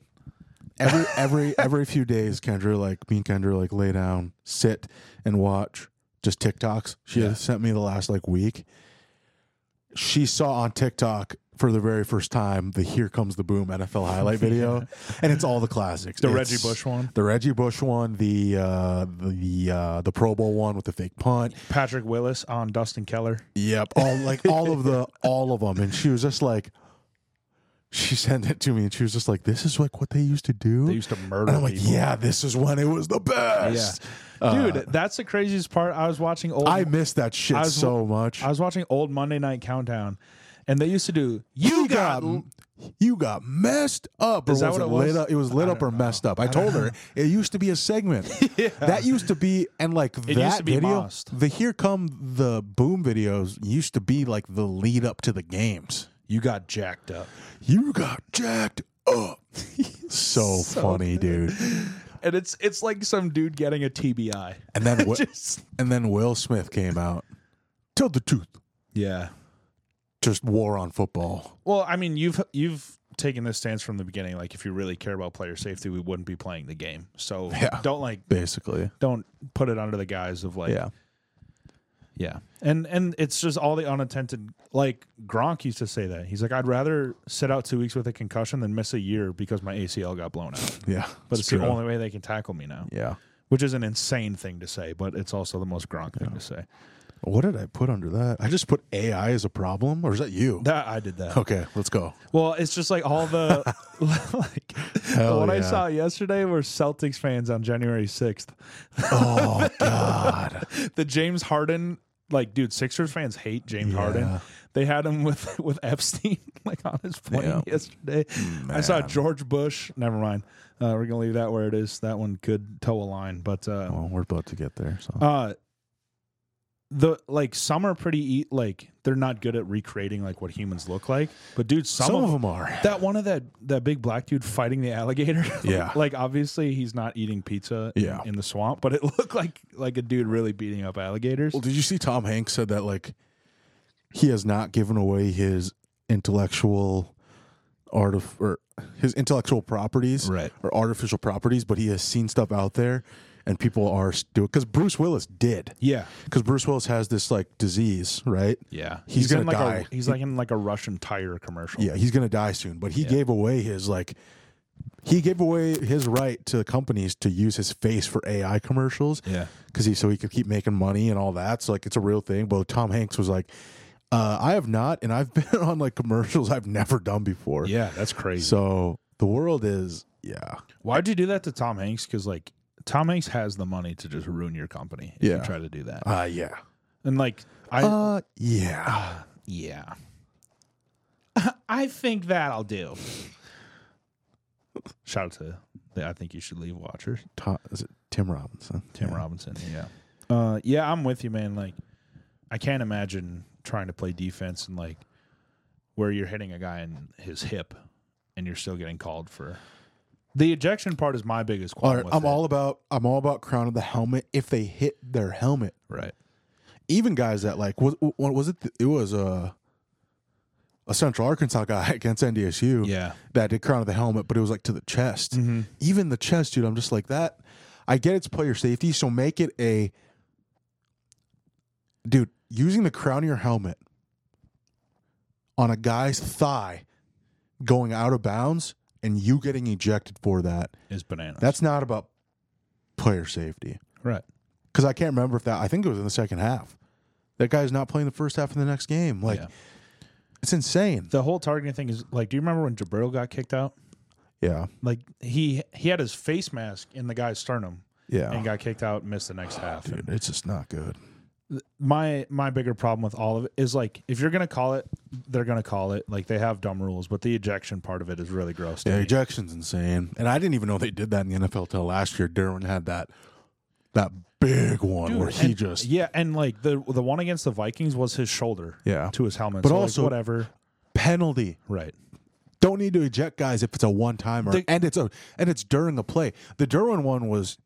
Every few days, me and Kendra lay down, sit, and watch just TikToks. She has sent me the last week. She saw on TikTok for the very first time the "Here Comes the Boom" NFL highlight video, and it's all the classics. Reggie Bush one, the Pro Bowl one with the fake punt, Patrick Willis on Dustin Keller. Yep, all of them, and she was just like. She sent it to me, and she was just like, "This is like what they used to do. They used to murder." And I'm like, people. "Yeah, this is when it was the best." Yeah. Dude, that's the craziest part. I was watching I miss that shit so much. I was watching old Monday Night Countdown, and they used to do you got messed up. Is that what it was? It was lit up or messed up. I told her it used to be a segment. That used to be, and that video, Mossed. the Here Come the Boom videos used to be like the lead up to the games. You got jacked up. You got jacked up. so funny, dude. And it's like some dude getting a TBI. And then Will Smith came out. Tell the truth. Yeah. Just war on football. Well, I mean, you've taken this stance from the beginning. Like, if you really care about player safety, we wouldn't be playing the game. So don't don't put it under the guise of Yeah. And it's just all the unattended. Like Gronk used to say that. He's like, I'd rather sit out 2 weeks with a concussion than miss a year because my ACL got blown out. Yeah. But it's the only way they can tackle me now. Yeah. Which is an insane thing to say, but it's also the most Gronk thing to say. What did I put under that? I just put AI as a problem, or is that you? I did that. Okay, let's go. Well, it's just like all the what I saw yesterday were Celtics fans on January 6th. Oh God. The James Harden, dude, Sixers fans hate James Harden. They had him with Epstein on his plane yesterday. Man. I saw George Bush. Never mind. We're gonna leave that where it is. That one could toe a line, but well, we're about to get there. So some are pretty like they're not good at recreating like what humans look like, but dude, some of them are. That one of that big black dude fighting the alligator. Yeah. Like obviously he's not eating pizza in the swamp, but it looked like a dude really beating up alligators. Well, did you see Tom Hanks said that like he has not given away his intellectual his intellectual properties, Right. or artificial properties, but he has seen stuff out there and people are doing, because Bruce Willis did. Yeah. Because Bruce Willis has this like disease, right? Yeah. He's gonna in, like, die. He's like in like a Russian tire commercial. Yeah, he's gonna die soon. But he gave away his right to companies to use his face for AI commercials. Yeah. So he could keep making money and all that. So like it's a real thing. But Tom Hanks was like, I have not, and I've been on like commercials I've never done before. Yeah, that's crazy. So the world is Why'd you do that to Tom Hanks? Because like Tom Hanks has the money to just ruin your company if you try to do that. Yeah. And like yeah. yeah. I think that'll do. Shout out to the I Think You Should Leave watchers. Is it Tim Robinson? Tim Robinson, yeah. Yeah, I'm with you, man. Like I can't imagine trying to play defense and like where you're hitting a guy in his hip and you're still getting called for the ejection part is my biggest qualm. I'm all about crown of the helmet if they hit their helmet. Right. Even guys that like what was it? It was a Central Arkansas guy against NDSU. Yeah. That did crown of the helmet, but it was like to the chest. Mm-hmm. Even the chest, dude. I'm just like that. I get it's player safety, so make it a dude using the crown of your helmet on a guy's thigh going out of bounds and you getting ejected for that is bananas. That's not about player safety. Right. Because I can't remember if I think it was in the second half. That guy's not playing the first half of the next game. Like, it's insane. The whole targeting thing is like, do you remember when Jabril got kicked out? Yeah. Like he had his face mask in the guy's sternum. Yeah. And got kicked out and missed the next half. Dude, it's just not good. My bigger problem with all of it is like if you're gonna call it, they're gonna call it. Like they have dumb rules, but the ejection part of it is really gross. Yeah, ejection's insane. And I didn't even know they did that in the NFL till last year. Derwin had that big one. Dude, where he just and like the one against the Vikings was his shoulder to his helmet. But so also like whatever penalty. Right. Don't need to eject guys if it's a one timer and it's during a play. The Derwin one was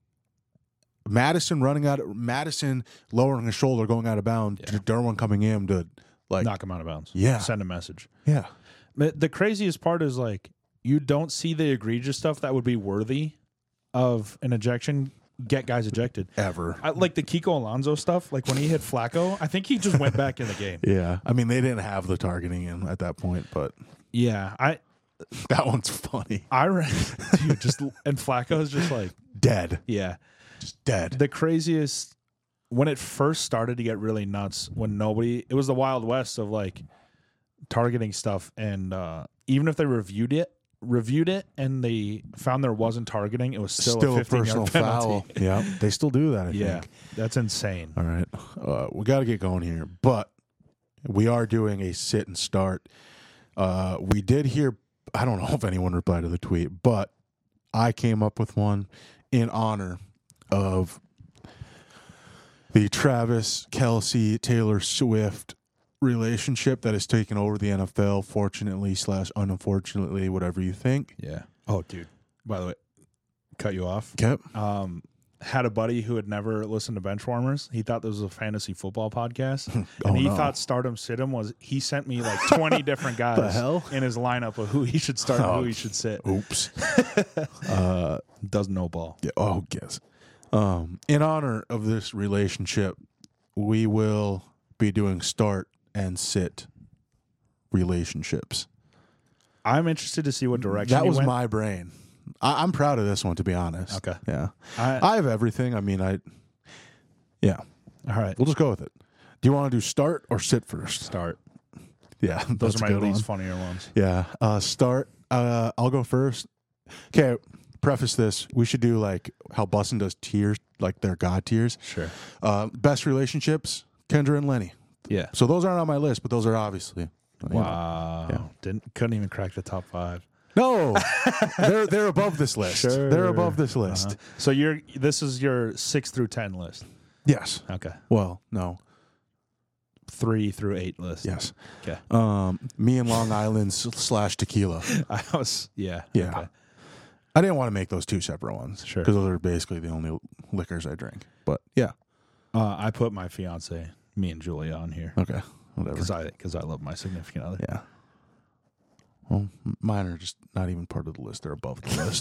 Madison lowering his shoulder, going out of bounds. Yeah. Derwin coming in to like knock him out of bounds. Yeah, send a message. Yeah. The craziest part is like you don't see the egregious stuff that would be worthy of an ejection get guys ejected ever. Like the Kiko Alonso stuff. Like when he hit Flacco, I think he just went back in the game. Yeah, I mean they didn't have the targeting in at that point, but that one's funny. Dude, and Flacco's just like dead. Yeah. Just dead. The craziest when it first started to get really nuts when it was the Wild West of like targeting stuff, and even if they reviewed it and they found there wasn't targeting, it was still a personal foul. Yeah, they still do that. I think. That's insane. All right, we got to get going here, but we are doing a sit and start. We did hear. I don't know if anyone replied to the tweet, but I came up with one in honor of the Travis Kelce Taylor Swift relationship that has taken over the NFL, fortunately / unfortunately, whatever you think. Yeah. Oh, dude. By the way, cut you off. Yep. Had a buddy who had never listened to Benchwarmers. He thought this was a fantasy football podcast. And he thought Stardom Situm was, he sent me like 20 different guys in his lineup of who he should start and who he should sit. Oops. Does no ball. Yeah. Oh, guess. In honor of this relationship, we will be doing start and sit relationships. I'm interested to see what direction that was went. my brain. I'm proud of this one, to be honest. Okay. Yeah. I have everything. I mean, yeah. All right. We'll just go with it. Do you want to do start or sit first? Start. Yeah. Those are my least funnier ones. Yeah. Start. I'll go first. Okay. Preface this. We should do like how Bussin does tiers, like their God tiers. Sure. Best relationships, Kendra and Lenny. Yeah. So those aren't on my list, but those are obviously. Wow. Yeah. Couldn't even crack the top 5. No, they're above this list. Sure. They're above this list. So this is your 6 through 10 list. Yes. Okay. Well, no. 3 through 8 list. Yes. Okay. Me and Long Island / tequila. I was, yeah. Yeah. Okay. I didn't want to make those two separate ones. Sure. Because those are basically the only liquors I drink. But yeah. I put my fiance, me and Julia, on here Okay. Whatever. because I love my significant other. Yeah. Well, mine are just not even part of the list. They're above the list.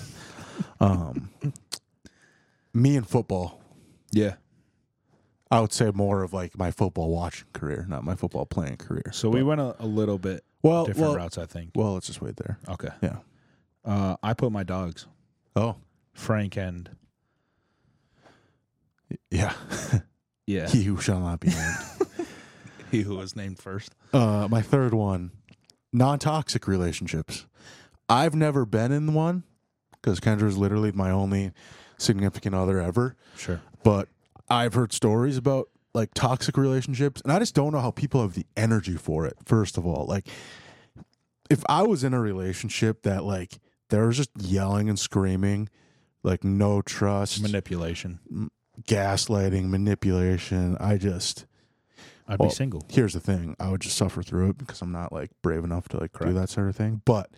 Me and football. Yeah. I would say more of like my football watching career, not my football playing career. So we went a little bit different routes, I think. Well, let's just wait there. Okay. Yeah. I put my dogs, Oh, Frank and yeah. yeah, He who shall not be named. he who was named first. My third one, non-toxic relationships. I've never been in one because Kendra's literally my only significant other ever. Sure. But I've heard stories about like toxic relationships, and I just don't know how people have the energy for it. First of all, like if I was in a relationship that like there was just yelling and screaming, like no trust, Manipulation. gaslighting, manipulation, I'd be single. Here's the thing: I would just suffer through it because I'm not like brave enough to like do that sort of thing. But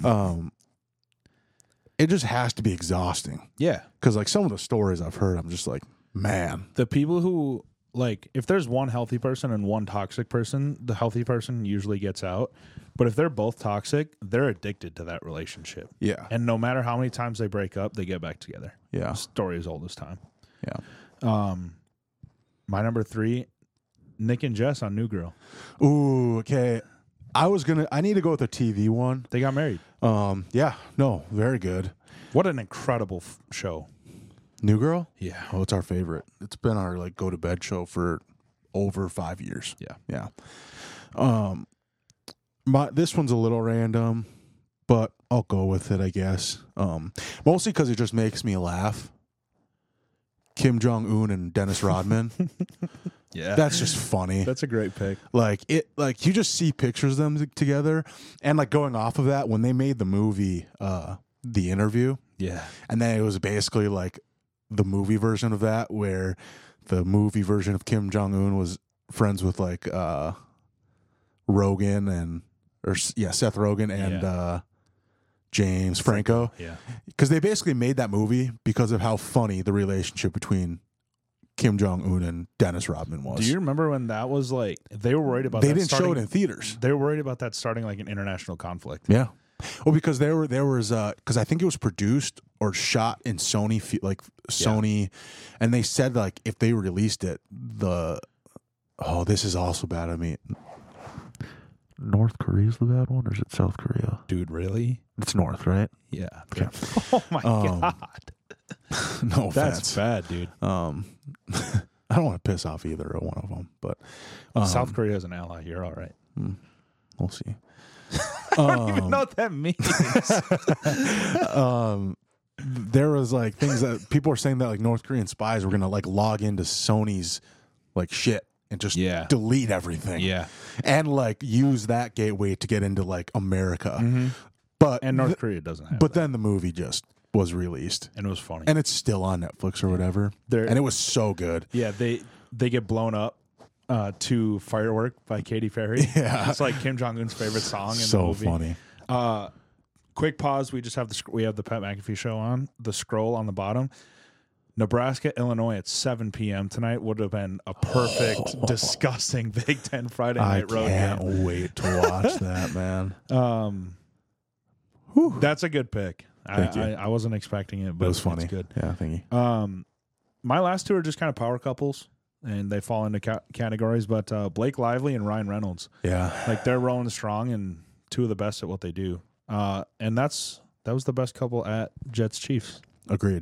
it just has to be exhausting. Yeah. Because like some of the stories I've heard, I'm just like, man. The people who like, if there's one healthy person and one toxic person, the healthy person usually gets out. But if they're both toxic, they're addicted to that relationship. Yeah. And no matter how many times they break up, they get back together. Yeah. Story as old as time. Yeah. My number 3, Nick and Jess on New Girl. Ooh, okay. I need to go with a TV one. They got married. Yeah. No, very good. What an incredible show. New Girl? Yeah. Oh, it's our favorite. It's been our like go to bed show for over 5 years. Yeah. Yeah. This one's a little random, but I'll go with it, I guess. Mostly because it just makes me laugh. Kim Jong-un and Dennis Rodman. Yeah. That's just funny. That's a great pick. Like you just see pictures of them together, and like going off of that, when they made the movie, The Interview, Yeah. and then it was basically like the movie version of that, where the movie version of Kim Jong-un was friends with like Seth Rogen and James Franco. Yeah. Because they basically made that movie because of how funny the relationship between Kim Jong-un and Dennis Rodman was. Do you remember when that was like, they were worried about They that didn't starting, show it in theaters. They were worried about that starting like an international conflict. Yeah. Well, because there was because I think it was produced or shot in Sony, and they said like if they released it, this is also bad. I mean, North Korea's the bad one, or is it South Korea? Dude, really? It's North, right? Yeah. Okay. Oh my God. No That's offense. bad, dude. I don't want to piss off either one of them, but South Korea is an ally. You're all right. we'll see. I don't even know what that means. There was like things that people were saying that like North Korean spies were gonna like log into Sony's like shit and just delete everything. Yeah. And like use that gateway to get into like America. Mm-hmm. But North Korea doesn't have But that. then the movie just was released. And it was funny. And it's still on Netflix or whatever. And it was so good. Yeah, they get blown up to Firework by Katy Perry. Yeah. It's like Kim Jong-un's favorite song in So the movie. funny. Quick pause. We just have the Pat McAfee show on. The scroll on the bottom. Nebraska, Illinois at 7 p.m. tonight would have been a perfect, disgusting Big Ten Friday night road game. I can't wait to watch that, man. That's a good pick. Thank you. I wasn't expecting it, but It was funny. It's good. Yeah, thank you. My last two are just kind of power couples, and they fall into categories. But Blake Lively and Ryan Reynolds, Yeah. like they're rolling strong and two of the best at what they do. And that was the best couple at Jets Chiefs. Agreed.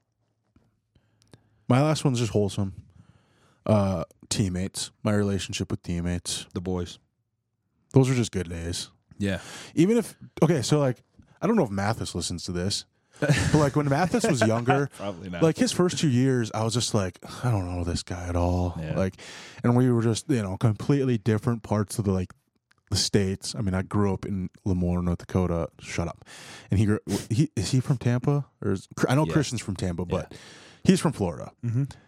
My last one's just wholesome. Teammates. My relationship with teammates. The boys. Those are just good days. Yeah. Even if so like I don't know if Mathis listens to this. But like when Mathis was younger, Probably not. like his first 2 years, I was just like, I don't know this guy at all. Yeah. Like, and we were just, completely different parts of the states. I mean, I grew up in Lemoore, North Dakota. Shut up. And is he from Tampa? I know Yeah. Christian's from Tampa, but he's from Florida. Mm-hmm.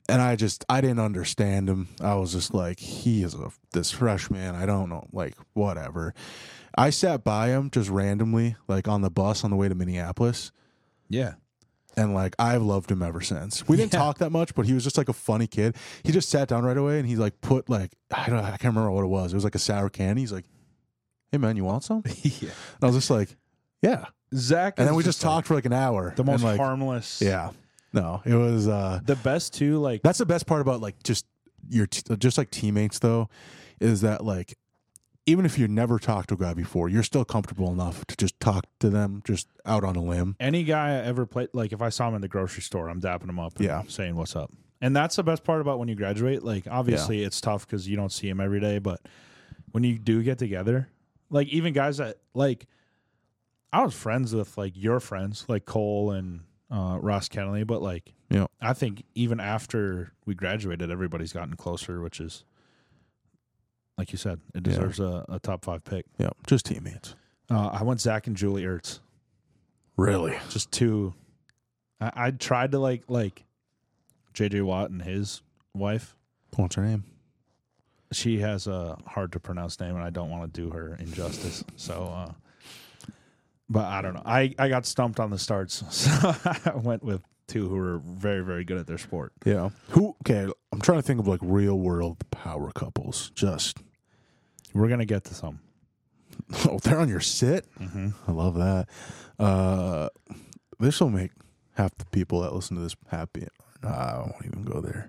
And I didn't understand him. I was just like, he is this freshman. I don't know, like, whatever. I sat by him just randomly, like on the bus on the way to Minneapolis. Yeah. And like, I've loved him ever since. We didn't talk that much, but he was just like a funny kid. He just sat down right away and he like put like, I can't remember what it was. It was like a sour candy. He's like, hey man, you want some? Yeah. And I was just like, yeah. Zach. And then we just just talked for like an hour. the most like, harmless. Yeah. No, it was, The best too, like that's the best part about like just just like teammates though, is that like, even if you never talked to a guy before, you're still comfortable enough to just talk to them just out on a limb. any guy I ever played, like if I saw him in the grocery store, I'm dapping him up and saying what's up. And that's the best part about when you graduate. Like obviously it's tough because you don't see him every day, but when you do get together, like even guys that like I was friends with like your friends, like Cole and Ross Kennelly, but like I think even after we graduated, everybody's gotten closer, which is like you said, it deserves a top 5 pick. Yeah, just teammates. I went Zach and Julie Ertz. Really? Just two. I tried to like JJ Watt and his wife. What's her name? She has a hard to pronounce name, and I don't want to do her injustice. So, but I don't know. I got stumped on the starts, so I went with two who were very, very good at their sport. Yeah. Okay, I'm trying to think of like real world power couples. Just we're gonna get to some. Oh, they're on your sit? Mm-hmm. I love that. This will make half the people that listen to this happy. I won't even go there.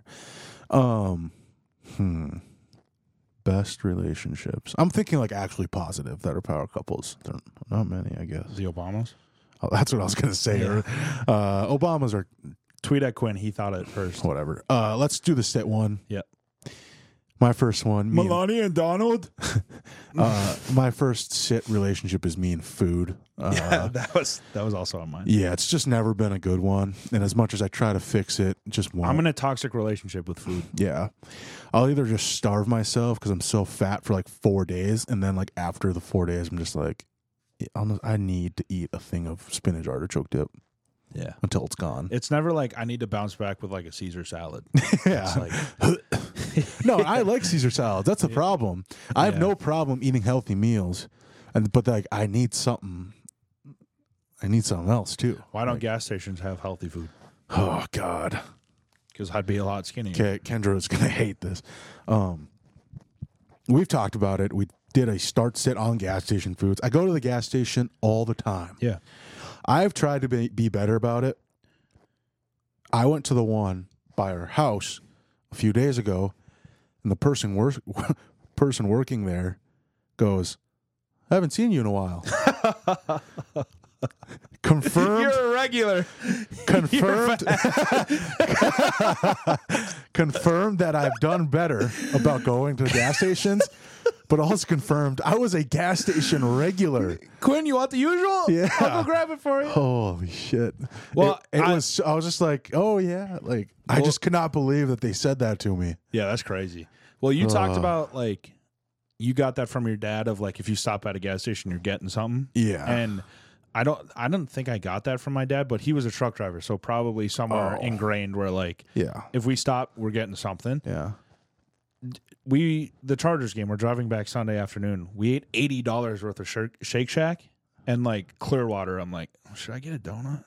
Best relationships. I'm thinking like actually positive that are power couples. There are not many, I guess. The Obamas? Oh, that's what I was going to say. Yeah. Obamas are Tweet at Quinn. He thought it first. whatever. Let's do the sit one. Yep. My first one. Melania and Donald? My first sit relationship is me and food. Yeah, that was also on mine. Yeah, it's just never been a good one. And as much as I try to fix it, it just won't. I'm in a toxic relationship with food. Yeah. I'll either just starve myself because I'm so fat for like 4 days. And then like after the 4 days, I'm just like, I need to eat a thing of spinach artichoke dip. Yeah. Until it's gone. It's never like I need to bounce back with like a Caesar salad. Yeah. It's like, no, I like Caesar salads. That's the problem. I have no problem eating healthy meals. But like I need something else too. Why don't gas stations have healthy food? Oh God. Because I'd be a lot skinnier. Okay, Kendra is gonna hate this. We've talked about it. We did a start sit on gas station foods. I go to the gas station all the time. Yeah. I've tried to be better about it. I went to the one by our house a few days ago, and the person working there goes, I haven't seen you in a while. Confirmed. You're a regular. Confirmed. Confirmed that I've done better about going to gas stations, but also confirmed I was a gas station regular. Quinn, you want the usual? Yeah. I'll go grab it for you. Holy shit. Well, I was just like, oh yeah. Like, I just could not believe that they said that to me. Yeah, that's crazy. Well, you talked about like, you got that from your dad of like, if you stop at a gas station, you're getting something. Yeah. And I don't think I got that from my dad, but he was a truck driver. So probably somewhere ingrained where like, yeah, if we stop, we're getting something. Yeah. The Chargers game, we're driving back Sunday afternoon. We ate $80 worth of Shake Shack and like Clearwater. I'm like, should I get a donut?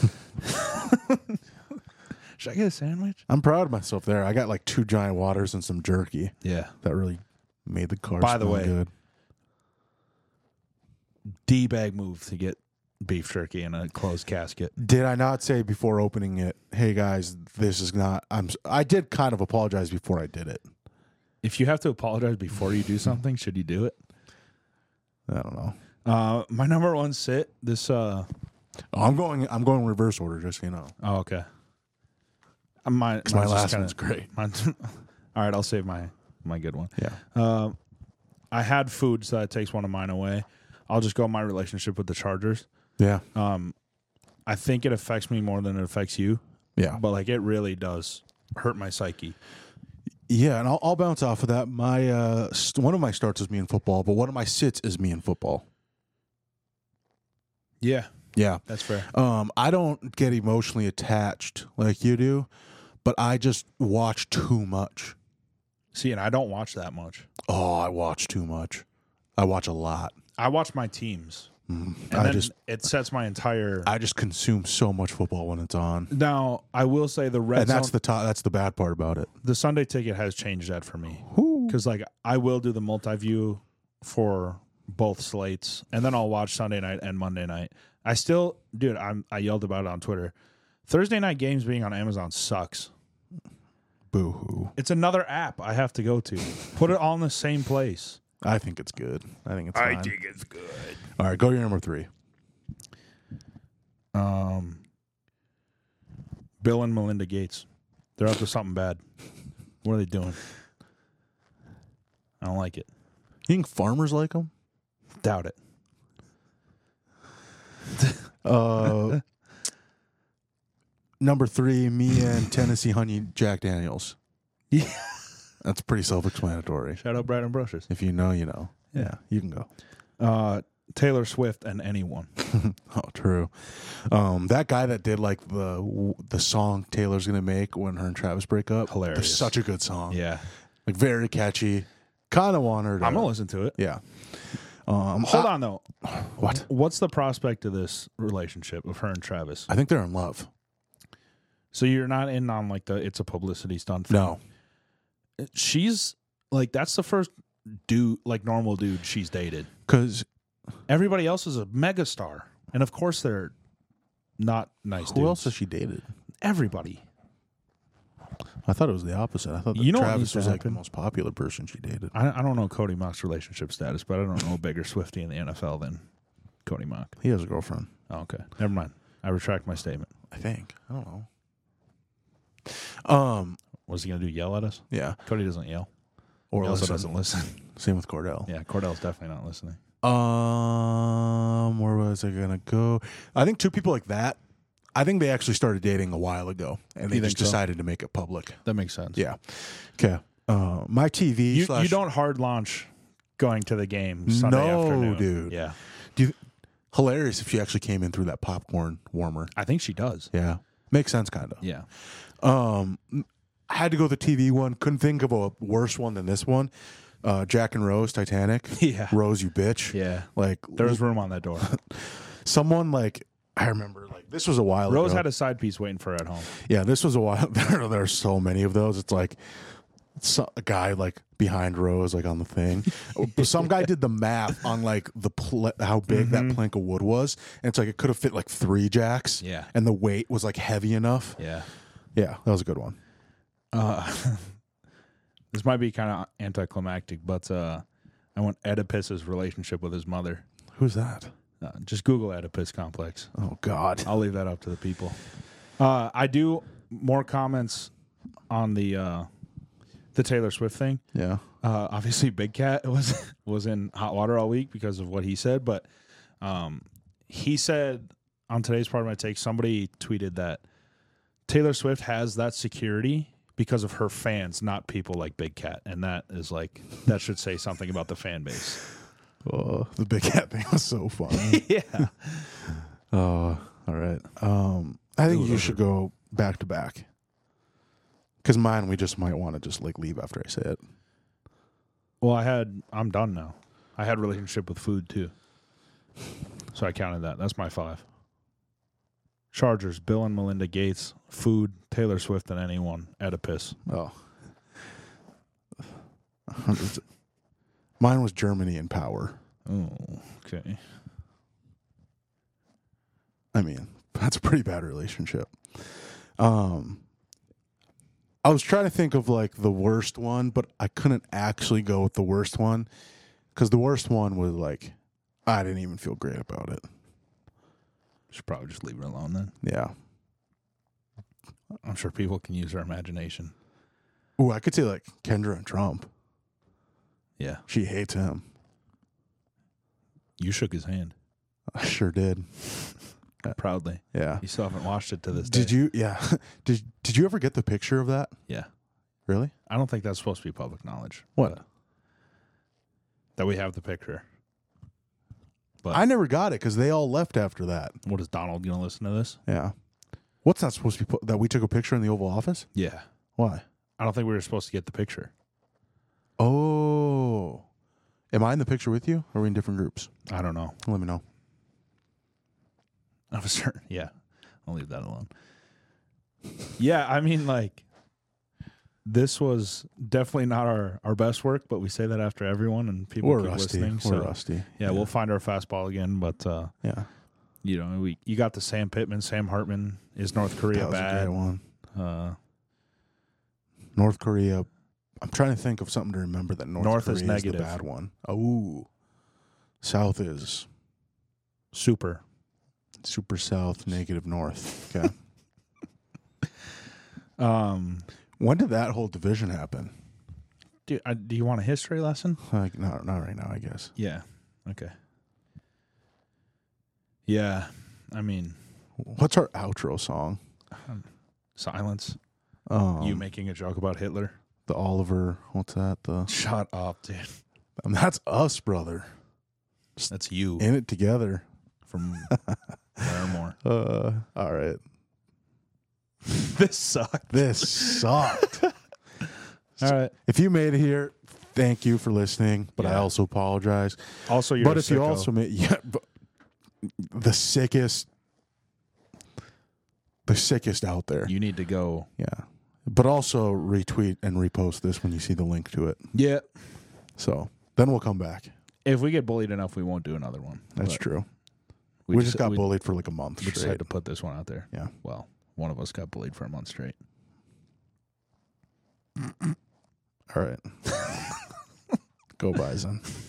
Should I get a sandwich? I'm proud of myself there. I got like 2 giant waters and some jerky. Yeah. That really made the car By the smell way, good. D-bag move to get beef jerky in a closed casket. Did I not say before opening it, hey guys, this is not, I did kind of apologize before I did it. If you have to apologize before you do something, should you do it? I don't know. My number one sit, this I'm going reverse order, just so you know. Oh, okay. My last one's great. All right, I'll save my good one. Yeah. I had food, so that takes one of mine away. I'll just go my relationship with the Chargers. Yeah. I think it affects me more than it affects you. Yeah. But like it really does hurt my psyche. Yeah, and I'll bounce off of that. My one of my starts is me in football, but one of my sits is me in football. Yeah. Yeah. That's fair. I don't get emotionally attached like you do, but I just watch too much. See, and I don't watch that much. Oh, I watch too much. I watch a lot. I watch my teams. And I then it sets my entire. I just consume so much football when it's on. Now, I will say the red And zone. that's the bad part about it. The Sunday ticket has changed that for me. Because, like, I will do the multi-view for both slates, and then I'll watch Sunday night and Monday night. I still, dude, I yelled about it on Twitter. Thursday night games being on Amazon sucks. Boo-hoo. It's another app I have to go to. Put it all in the same place. I think it's good. I think it's fine. it's good. All right, go your number 3. Bill and Melinda Gates. They're up to something bad. What are they doing? I don't like it. You think farmers like them? Doubt it. Number 3, me and Tennessee Honey Jack Daniels. Yeah. That's pretty self-explanatory. Shout out Brad Ambrosius. If you know, you know. Yeah, you can go. Taylor Swift and anyone. Oh, true. That guy that did like the song Taylor's gonna make when her and Travis break up. Hilarious. It's such a good song. Yeah. Like very catchy. Kind of want her to. I'm going to listen to it. Yeah. Hold on, though. What? What's the prospect of this relationship of her and Travis? I think they're in love. So you're not in on like it's a publicity stunt thing? No. She's like, that's the first dude, like normal dude she's dated. Because everybody else is a megastar. And of course they're not nice dudes. who else has she dated? Everybody. I thought it was the opposite. I thought that You know what needs Travis to was like the happen? most popular person she dated. I don't know Cody Mock's relationship status, but I don't know a bigger Swiftie in the NFL than Cody Mock. He has a girlfriend. Oh, okay. Never mind. I retract my statement. I think. I don't know. Was he going to do yell at us? Yeah. Cody doesn't yell. Or He also listen. doesn't listen. Same with Cordell. Yeah, Cordell's definitely not listening. Where was I gonna go? I think 2 people like that. I think they actually started dating a while ago, and they You just think so? decided to make it public. That makes sense. Yeah. Okay. My TV. You don't hard launch going to the game Sunday No, afternoon. dude. Yeah. Hilarious if she actually came in through that popcorn warmer. I think she does. Yeah. Makes sense, kind of. Yeah. I had to go the TV one. Couldn't think of a worse one than this one. Jack and Rose, Titanic. Yeah. Rose, you bitch. Yeah. Like There was room on that door. someone like I remember like this was a while ago. Rose had a side piece waiting for her at home. Yeah, this was a while. There are so many of those. It's like a guy like behind Rose, like on the thing. Some guy did the math on like how big that plank of wood was, and it's like it could have fit like 3 jacks. Yeah. and the weight was like heavy enough. Yeah. Yeah, that was a good one. This might be kind of anticlimactic, but I want Oedipus's relationship with his mother. Who's that? Just Google Oedipus complex. Oh God. I'll leave that up to the people. I do more comments on the Taylor Swift thing. Yeah. Obviously, Big Cat was in hot water all week because of what he said, but he said on today's Part of My Take, somebody tweeted that Taylor Swift has that security because of her fans, not people like Big Cat, and that should say something about the fan base. Oh, the Big Cat thing was so funny. Yeah. All right. I think you should go back to back. Because mine, we just might want to just like leave after I say it. Well, I'm done now. I had a relationship with food too. So I counted that. That's my 5. Chargers, Bill and Melinda Gates, food, Taylor Swift and anyone, Oedipus. Oh. Mine was Germany and power. Oh, okay. I mean, that's a pretty bad relationship. I was trying to think of like the worst one, but I couldn't actually go with the worst one because the worst one was like, I didn't even feel great about it. Should probably just leave it alone then. Yeah. I'm sure people can use their imagination. Ooh, I could say like Kendra and Trump. Yeah. She hates him. You shook his hand. I sure did. Proudly. Yeah. You still haven't watched it to this day. Did you? Yeah. Did you ever get the picture of that? Yeah. Really? I don't think that's supposed to be public knowledge. What? That we have the picture. But I never got it because they all left after that. what is Donald going to listen to this? Yeah. What's that supposed to be? That we took a picture in the Oval Office? Yeah. Why? I don't think we were supposed to get the picture. Oh. Am I in the picture with you? Or are we in different groups? I don't know. Let me know. I was certain. Yeah. I'll leave that alone. Yeah, I mean, like, this was definitely not our best work, but we say that after everyone and people We're keep rusty. listening. We're So, rusty. yeah, we'll find our fastball again. But, Yeah. you know, you got the Sam Pittman, Sam Hartman. Is North Korea That was bad? a great one. North Korea. I'm trying to think of something to remember that North is Korea is negative. the bad one. Oh. South is super. super south, negative north. Okay. When did that whole division happen? Do you want a history lesson? Like, not right now, I guess. Yeah. Okay. Yeah. I mean, What's our outro song? silence. You making a joke about Hitler? The Oliver. What's that? Shut up, dude. That's us, brother. That's you In it together. from Larimore. All right. This sucked. This sucked. All right. If you made it here, thank you for listening. But I Yeah. also apologize. Also, you're But a if you sicko. also made the sickest out there. You need to go. Yeah. But also retweet and repost this when you see the link to it. Yeah. So then we'll come back. If we get bullied enough, we won't do another one. That's But true. We just got we bullied for like a month We just straight. had to put this one out there. Yeah. Well, one of us got bullied for a month straight. All right. Go Bison.